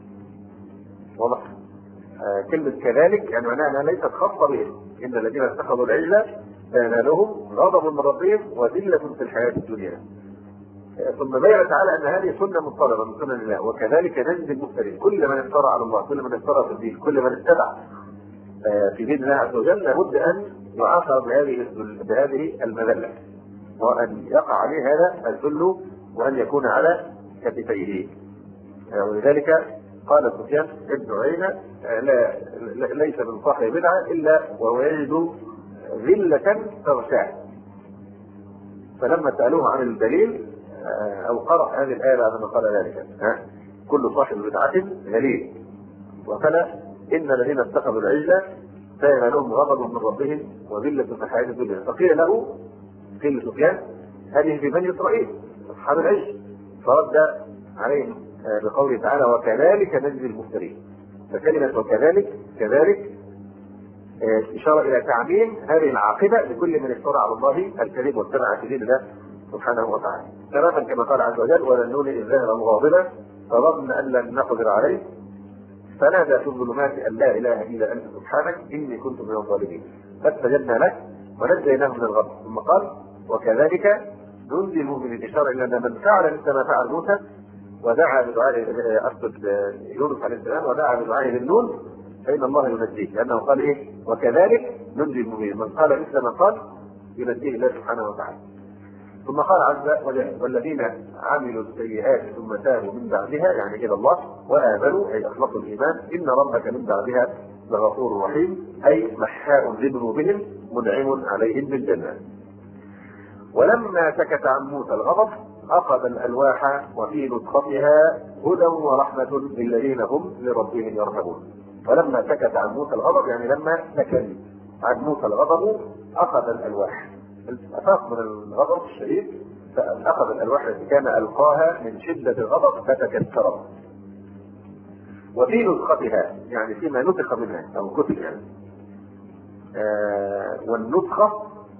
واضح؟ كلمة كذلك يعني معناها أنها ليست خاصة بهم. إن الذين اتخذوا العجل سينالهم غضب من ربهم وذلة في الحياة الدنيا. ثم بين تعالى أن هذه سنة مضطردة من سنن الله: وكذلك نجزي المفترين. كل من افترى على الله، كل من افترى في الدين، كل من اتبع في دين الله عز وجل لابد ان يعاقب بهذه المذله، وان يقع عليه هذا الذل وان يكون على كتفيه. ولذلك قال سفيان بن عيينة: ليس من صاحب بدعه الا وهو يجد ذله تغشاه. فلما سالوه عن الدليل او قرأ هذه الايه بعد ما قال ذلك: كل صاحب بدعه ذليل. وقال: إن الذين اتخذوا العجل سينالهم غضب من ربهم وذلة في الحياة الدنيا. فقيل له، قيل لسفيان: هذه في بني إسرائيل أصحاب العجل. فرد عليهم بقوله تعالى: وكذلك نجزي المفترين. فكلمة وكذلك كذلك إشارة إلى تعميم هذه العاقبة لكل من افترى على الله الكذب واتبع في دين الله سبحانه وتعالى. كما قال عز وجل: وذنون إذ ذهب مغاضبا فظن أن لن نقدر عليه فنادى في الظلمات ان لا اله الا انت سبحانك اني كنت من الظالمين فاستجبنا له ونجيناه من الغم. ثم قال وكذلك ننجي المؤمنين، اشاره الى ان من فعل مثل ما فعل موسى ودعا بدعاء يونس عليه السلام ودعا بدعائه للنون فان الله ينجيه، لانه قال ايه؟ وكذلك ننجي المؤمنين، من قال مثل ما قال ينجيه الله سبحانه وتعالى. ثم قال عز وجل والذين عملوا السيئات ثم تابوا من بعدها يعني الى الله وامنوا اي اخلصوا الايمان ان ربك من بعدها لغفور رحيم اي محاء لذنوبهم منعم عليهم بالجنه. ولما سكت عن موسى الغضب اخذ الالواح وفي نسختها هدى ورحمه للذين هم لربهم يرهبون. ولما سكت عن موسى الغضب يعني لما سكت عن موسى الغضب اخذ الالواح، افاق من الغضب الشديد فاخذ الالواح التي كان القاها من شده الغضب فتكسرت. وفي نسختها يعني فيما نسخ منها او كتب يعني والنسخه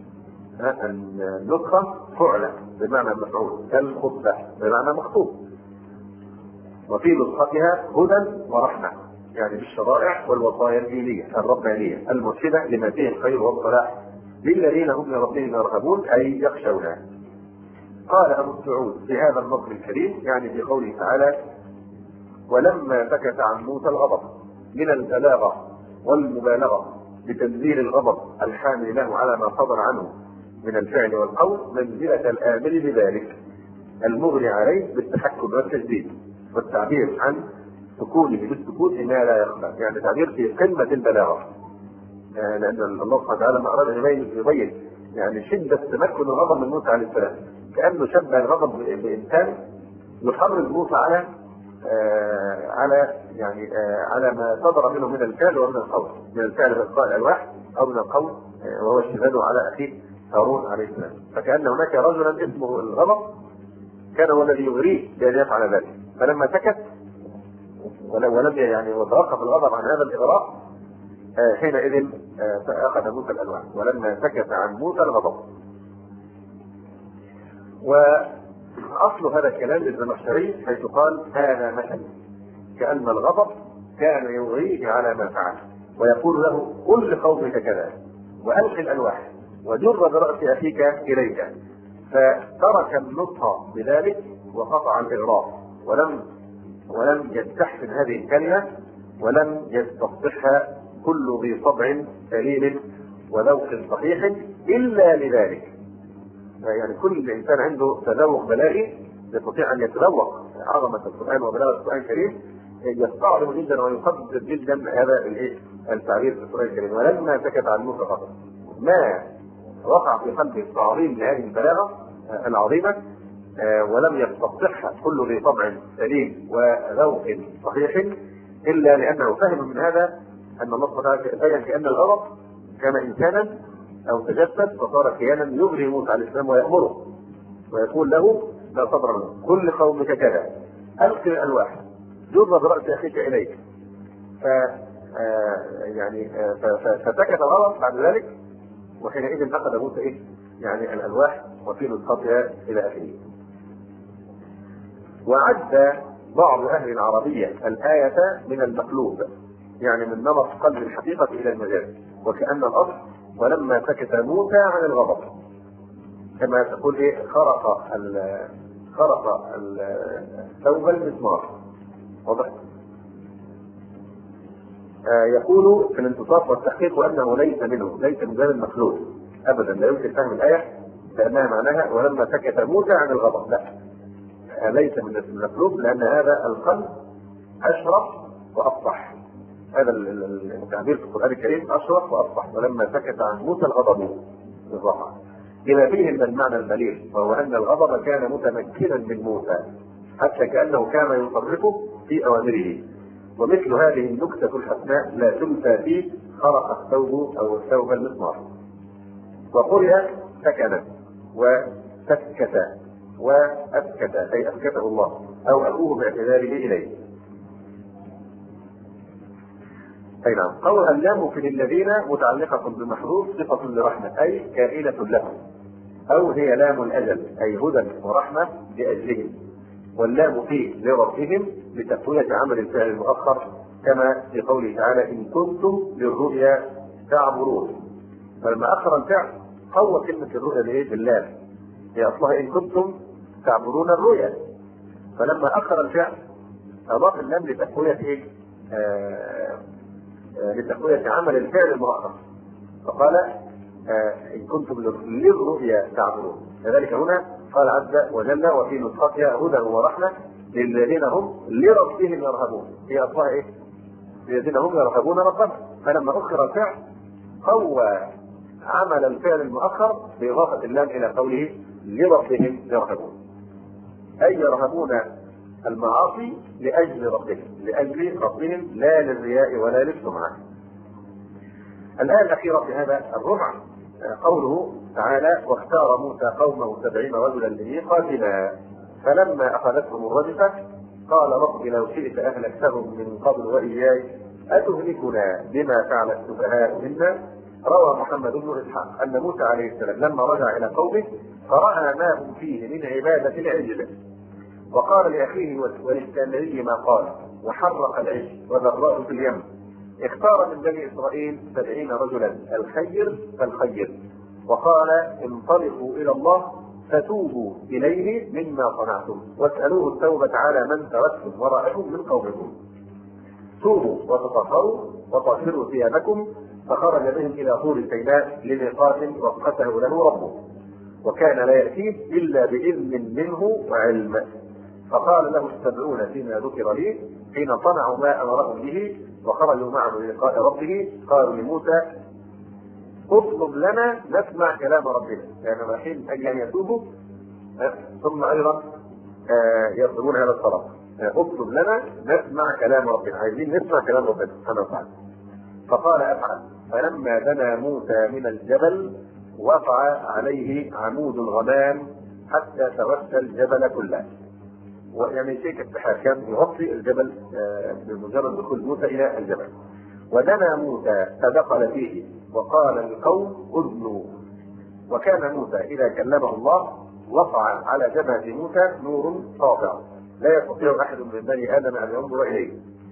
النسخه فعلة بمعنى مفعول كالخطبه بمعنى مخطوب. وفي نسختها هدى ورحمه يعني بالشرائع والوصايا الدينيه الربانيه المرشده لما فيه الخير والصلاح للذين هم لربهم يرهبون اي يخشونها. قال ابو السعود في هذا النص الكريم يعني في قوله تعالى ولما سكت عن موسى الغضب من البلاغه والمبالغه بتنزيل الغضب الحامل له على ما صدر عنه من الفعل والقول منزله الامر بذلك المغني عليه بالتحكم والتجديد والتعبير عن سكونه بالسكوت ما لا يخفى يعني تعبير في قمه البلاغه. لان الله سبحانه وتعالى ما اراد يبين يعني شده تمكن الغضب من موسى عليه السلام كانه شبه الغضب بانسان يحرض موسى على ما صدر منه من الفعل ومن القول، من الفعل بإلقاء الألواح أو من القول وهو اشتداده على أخيه هارون عليه السلام. فكأن هناك رجلا اسمه الغضب كان هو الذي يغريه بأن يفعل ذلك، فلما سكت ولم يعني وتوقف الغضب عن هذا الإغراء حينئذ فأخذ موسى الألواح ولما سكت عن موسى الغضب. وأصل هذا الكلام للزمخشري حيث قال هذا مثل كأن الغضب كان يغريه على ما فعل ويقول له قل لقومك كذا وألق الألواح وجر برأس أخيك إليك، فترك النطق بذلك وقطع الإغراء ولم يستحسن هذه الكلمة ولم يستصحها كل ذي طبع سليم وذوق صحيح إلا لذلك. يعني كل إنسان عنده تذوق بلاغي يستطيع أن يتذوق عظمة القرآن وبلاغة القرآن الكريم يستعظم جدا ويقدر جدا هذا التعبير في القرآن الكريم. ولما سكت عن موسى غضب ما وقع في قلبه التعظيم لهذه البلاغة العظيمة ولم يستصحها كل ذي طبع سليم وذوق صحيح إلا لأنه فهم من هذا أن الله سبحانه وتعالى كأن الغضب كان إنسانا أو تجسد فصار كيانا يغري موسى عليه السلام ويأمره ويقول له لا صبر له كل قومك كذا ألقي الألواح جر برأس أخيك إليك. فسكت الغضب بعد ذلك وحينئذ أخذ موسى يعني الألواح وفي نسختها إلى آخره. وعد بعض أهل العربية الآية من المقلوب يعني من نمط قلب الحقيقة إلى المجاز، وكأن الأصل ولما سكت موسى عن الغضب كما تقول خرق الثوب المسمار. واضح؟ يقول في الانتصاف والتحقيق وأنه ليس منه ليس من باب المخلوق أبدا، لا يمكن فهم الآية لأنها معناها ولما سكت موسى عن الغضب، لا ليس من المخلوق لأن هذا القلب أشرف وأفصح. هذا التعبير في القرآن الكريم أشرف وأفصح. ولما سكت عن موسى الغضب بالراحة إلى فيه من المعنى البليغ وهو أن الغضب كان متمكنا من موسى حتى كأنه كان يصرفه في أوامره. ومثل هذه النكتة الحسناء لا تنسى فيه خرق الثوب أو الثوب المسمار. وقرئ سكن وسكت وأسكت أي أسكته الله أو أخوه باعتذاره إليه. أي نعم. قول اللام في الذين متعلقة بمحذوف صفة لرحمة أي كائنة لهم، أو هي لام الأجل أي هدى ورحمة لأجلهم، واللام في لربهم لتقوية عمل الفعل المؤخر كما في قوله تعالى إن كنتم للرؤيا تعبرون. فلما أخر الفعل قوى كلمة الرؤيا بإيه؟ باللام، هي أصلها إن كنتم تعبرون الرؤيا، فلما أخر الفعل أضاف اللام لتقوية إيه؟ لتقوية عمل الفعل المؤخر، فقال إن كنتم للرؤيا تعبرون. كذلك هنا قال عز وجل وفي نسختها هدى ورحمة للذين هم لربهم يرهبون، هي أصلها إيه؟ للذين هم يرهبون ربهم، فلما أخر الفعل قوى عمل الفعل المؤخر بإضافة اللام إلى قوله لربهم يرهبون، أي يرهبون المعاصي لأجل ربهم، لأجل ربهم لا للرياء ولا للسمعة. الآية الأخيرة في هذا الربع قوله تعالى واختار موسى قومه 70 رجلا لميقاتنا فلما أخذتهم الرجفة قال رب لو شئت أهلكتهم من قبل وإياي أتهلكنا بما فعل السفهاء منا. روى محمد بن إسحاق أن موسى عليه السلام لما رجع إلى قومه فرأى ما هم فيه من عبادة العجل وقال لأخيه والإسكندري ما قال وحرق العجل وذراه في اليم. اختار من بني إسرائيل 70 رجلا الخير فالخير وقال انطلقوا إلى الله فتوبوا إليه مما صنعتم واسألوه التوبة على من تركتم وراءكم من قومكم. توبوا وتطهروا وطهروا ثيابكم. فخرج بهم إلى طور سيناء لميقات وقته له ربه وكان لا يأتيه إلا بإذن منه وعلم. فقال له السبعون فيما ذكر لي حين صنعوا ما أمرهم به وخرجوا معه للقاء ربه قالوا لموسى اطلب لنا نسمع كلام ربنا، يعني رايحين أجل أن يتوبوا ثم أيضا يطلبون هذا الطلب اطلب لنا نسمع كلام ربنا، عايزين نسمع كلام ربنا سبحانه وتعالى. فقال أفعل. فلما دنا موسى من الجبل وقع عليه عمود الغمام حتى توسى الجبل كله، ويعني شيء السحاب كان يغطي الجبل بمجرد دخول موسى إلى الجبل. ودنا موسى فدخل فيه وقال القوم اذنوا. وكان موسى إذا كلمه الله وقع على جبهة موسى نور ساطع لا يستطيع أحد من بني آدم أن ينظر إليه،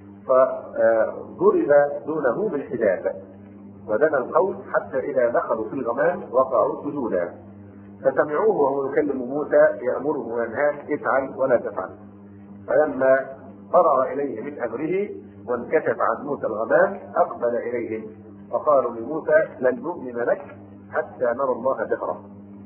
فضرب دونه بالحجاب. ودنا القوم حتى إذا دخلوا في الغمام وقعوا سجودا فسمعوه وهو يكلم موسى يأمره وينهاه افعل ولا تفعل. فلما فرغ إليه من أمره وانكشف عن موسى الغمام أقبل إليهم فقالوا لموسى لن نؤمن لك حتى نرى الله جهرا.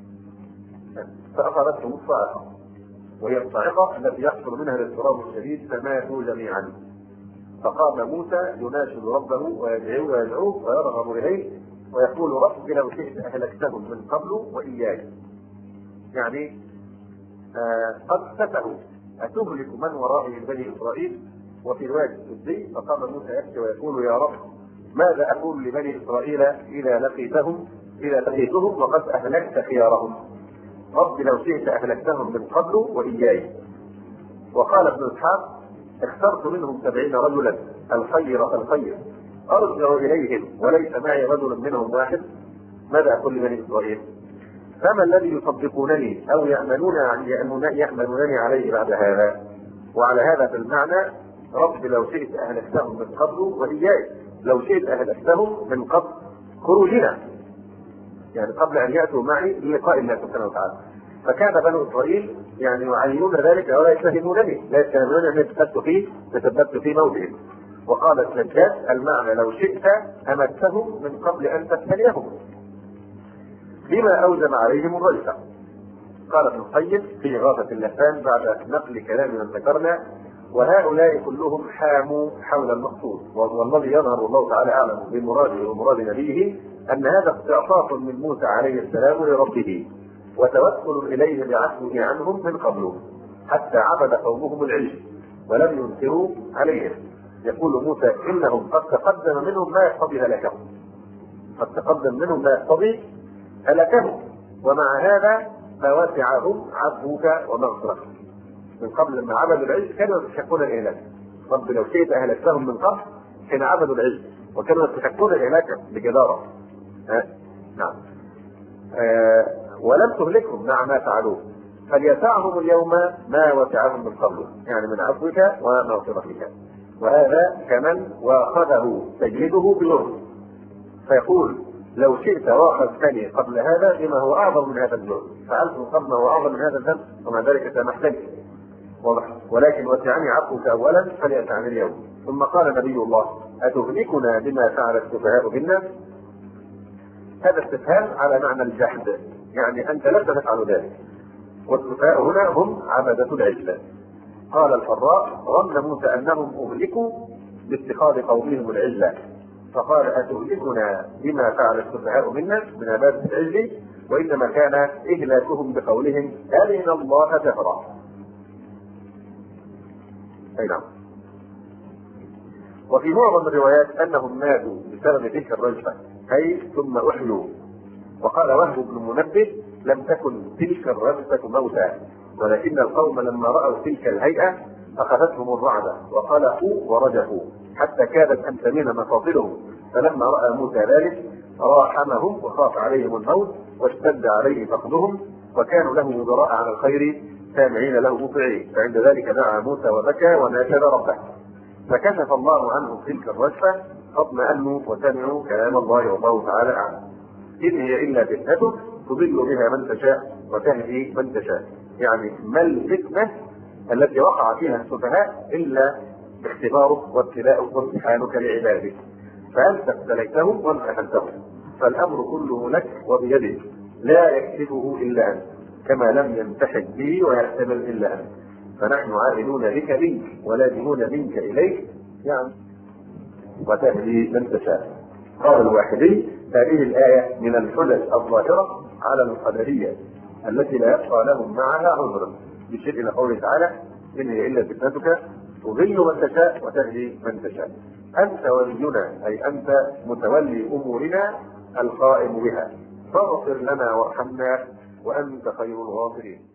فأخذتهم الصاعقة وهي الصاعقة التي يحصل منها الاضطراب الشديد فماتوا جميعا. فقام موسى يناشد ربه ويدعوه ويرغب إليه ويقول رب لو شئت أهلكتهم من قبل وإياي، يعني قد فتحوا أتهلك من ورائي من بني إسرائيل. وفي رواية السدي فقام موسى يبكي ويقول يا رب ماذا أقول لبني إسرائيل إذا لقيتهم وقد أهلكت خيارهم، رب لو شئت أهلكتهم من قبل وإياي. وقال ابن إسحاق اخترت منهم 70 رجلا الخير فالخير أرجع إليهم وليس معي رجل منهم واحد، ماذا أقول لبني إسرائيل؟ فما الذي يصدقونني أو يأمنونني عليه بعد هذا؟ وعلى هذا في المعنى رب لو شئت أهلكتهم من قبل وإياي، لو شئت أهلكتهم من قبل خروجنا، يعني قبل أن يأتوا معي للقاء الله سبحانه وتعالى. فكان بنو إسرائيل يعني يعينون ذلك ولا يتهمونني، لا يتهمون أن تثبت في موتهم. وقال السجاد المعنى لو شئت أمتهم من قبل أن تبتليهم بما أوجب عليهم الرجفة. قال ابن القيم في إغاثة اللسان بعد نقل كلام من ذكرنا وهؤلاء كلهم حاموا حول المقصود، والذي يظهر الله تعالى أعلم بمراده ومراد نبيه أن هذا استعطاف من موسى عليه السلام لربه وتوكل إليه بعفوه عنهم من قبله حتى عبد قومهم العجل ولم ينكروا عليهم. يقول موسى إنهم قد تقدم منهم ما يقتضي هلكهم ومع هذا فوسعهم عفوك ومغفرتك. من قبل لما عبدوا العجل كانوا يستحقون الإهلاك، رب لو شئت أهلكتهم من قبل حين عبدوا العجل وكانوا يستحقون الإهلاك بجدارة. نعم. ولم تهلكهم مع ما فعلوه فليسعهم اليوم ما وسعهم من قبله، يعني من عفوك ومغفرتك. وهذا كمن واخذه سيده بجرم، فيقول لو شئت واخذتني قبل هذا بما هو اعظم من هذا الجرم، فعلت قبل ما هو اعظم من هذا الذنب ومع ذلك سامحتني، واضح، ولكن وسعني عفوك اولا فليسعني اليوم. ثم قال نبي الله: اتهلكنا بما فعل السفهاء منا؟ هذا استفهام على معنى الجحد، يعني انت لست تفعل ذلك، والسفهاء هنا هم عبدة العجل. قال الفراء: ظن موسى انهم اهلكوا باتخاذ قومهم العجل، فقال: اتهلكنا بما فعل السفهاء منا من عبادة العجل، وانما كان اهلاكهم بقولهم ارنا الله جهرا. اي نعم. وفي معظم الروايات انهم ماتوا بسبب تلك الرجفة، اي ثم احيوا. وقال وهب بن منبه: لم تكن تلك الرجفة موتى، ولكن القوم لما رأوا تلك الهيئة أخذتهم الرعدة وقلقوا ورجفوا حتى كادت أن تميل مفاصلهم، فلما رأى موسى ذلك راحمهم وخاف عليهم الموت واشتد عليه فقدهم، وكانوا له مدراء على الخير سامعين له مطيعين، فعند ذلك دعا موسى وبكى وناشد ربه، فكشف الله عنهم تلك الرجفة فاطمأنوا وسمعوا كلام الله والله تعالى أعلم. إن هي إلا فتنتك تضل بها من تشاء وتهدي من تشاء. يعني ما الفتنة التي وقع فيها السفهاء إلا اختبارك وابتلاءك وامتحانك لعبادك، فأنت ابتليتهم وامتحنتهم، فالأمر كله لك وبيدك، لا يكتبه إلا أنت، كما لم يمتحن به ويحتمل إلا أنت، فنحن عائلون بك منك ولازمون منك إليك، يعني وتهدي من تشاء. قال الواحدي: هذه الآية من الحجج الظاهرة على القدرية التي لا يبقى لهم معها عذر، بشيء إلى قوله تعالى: إن هي إلا فتنتك تضل من تشاء وتهدي من تشاء. أنت ولينا، أي أنت متولي أمورنا القائم بها، فاغفر لنا وارحمنا وأنت خير الغافرين.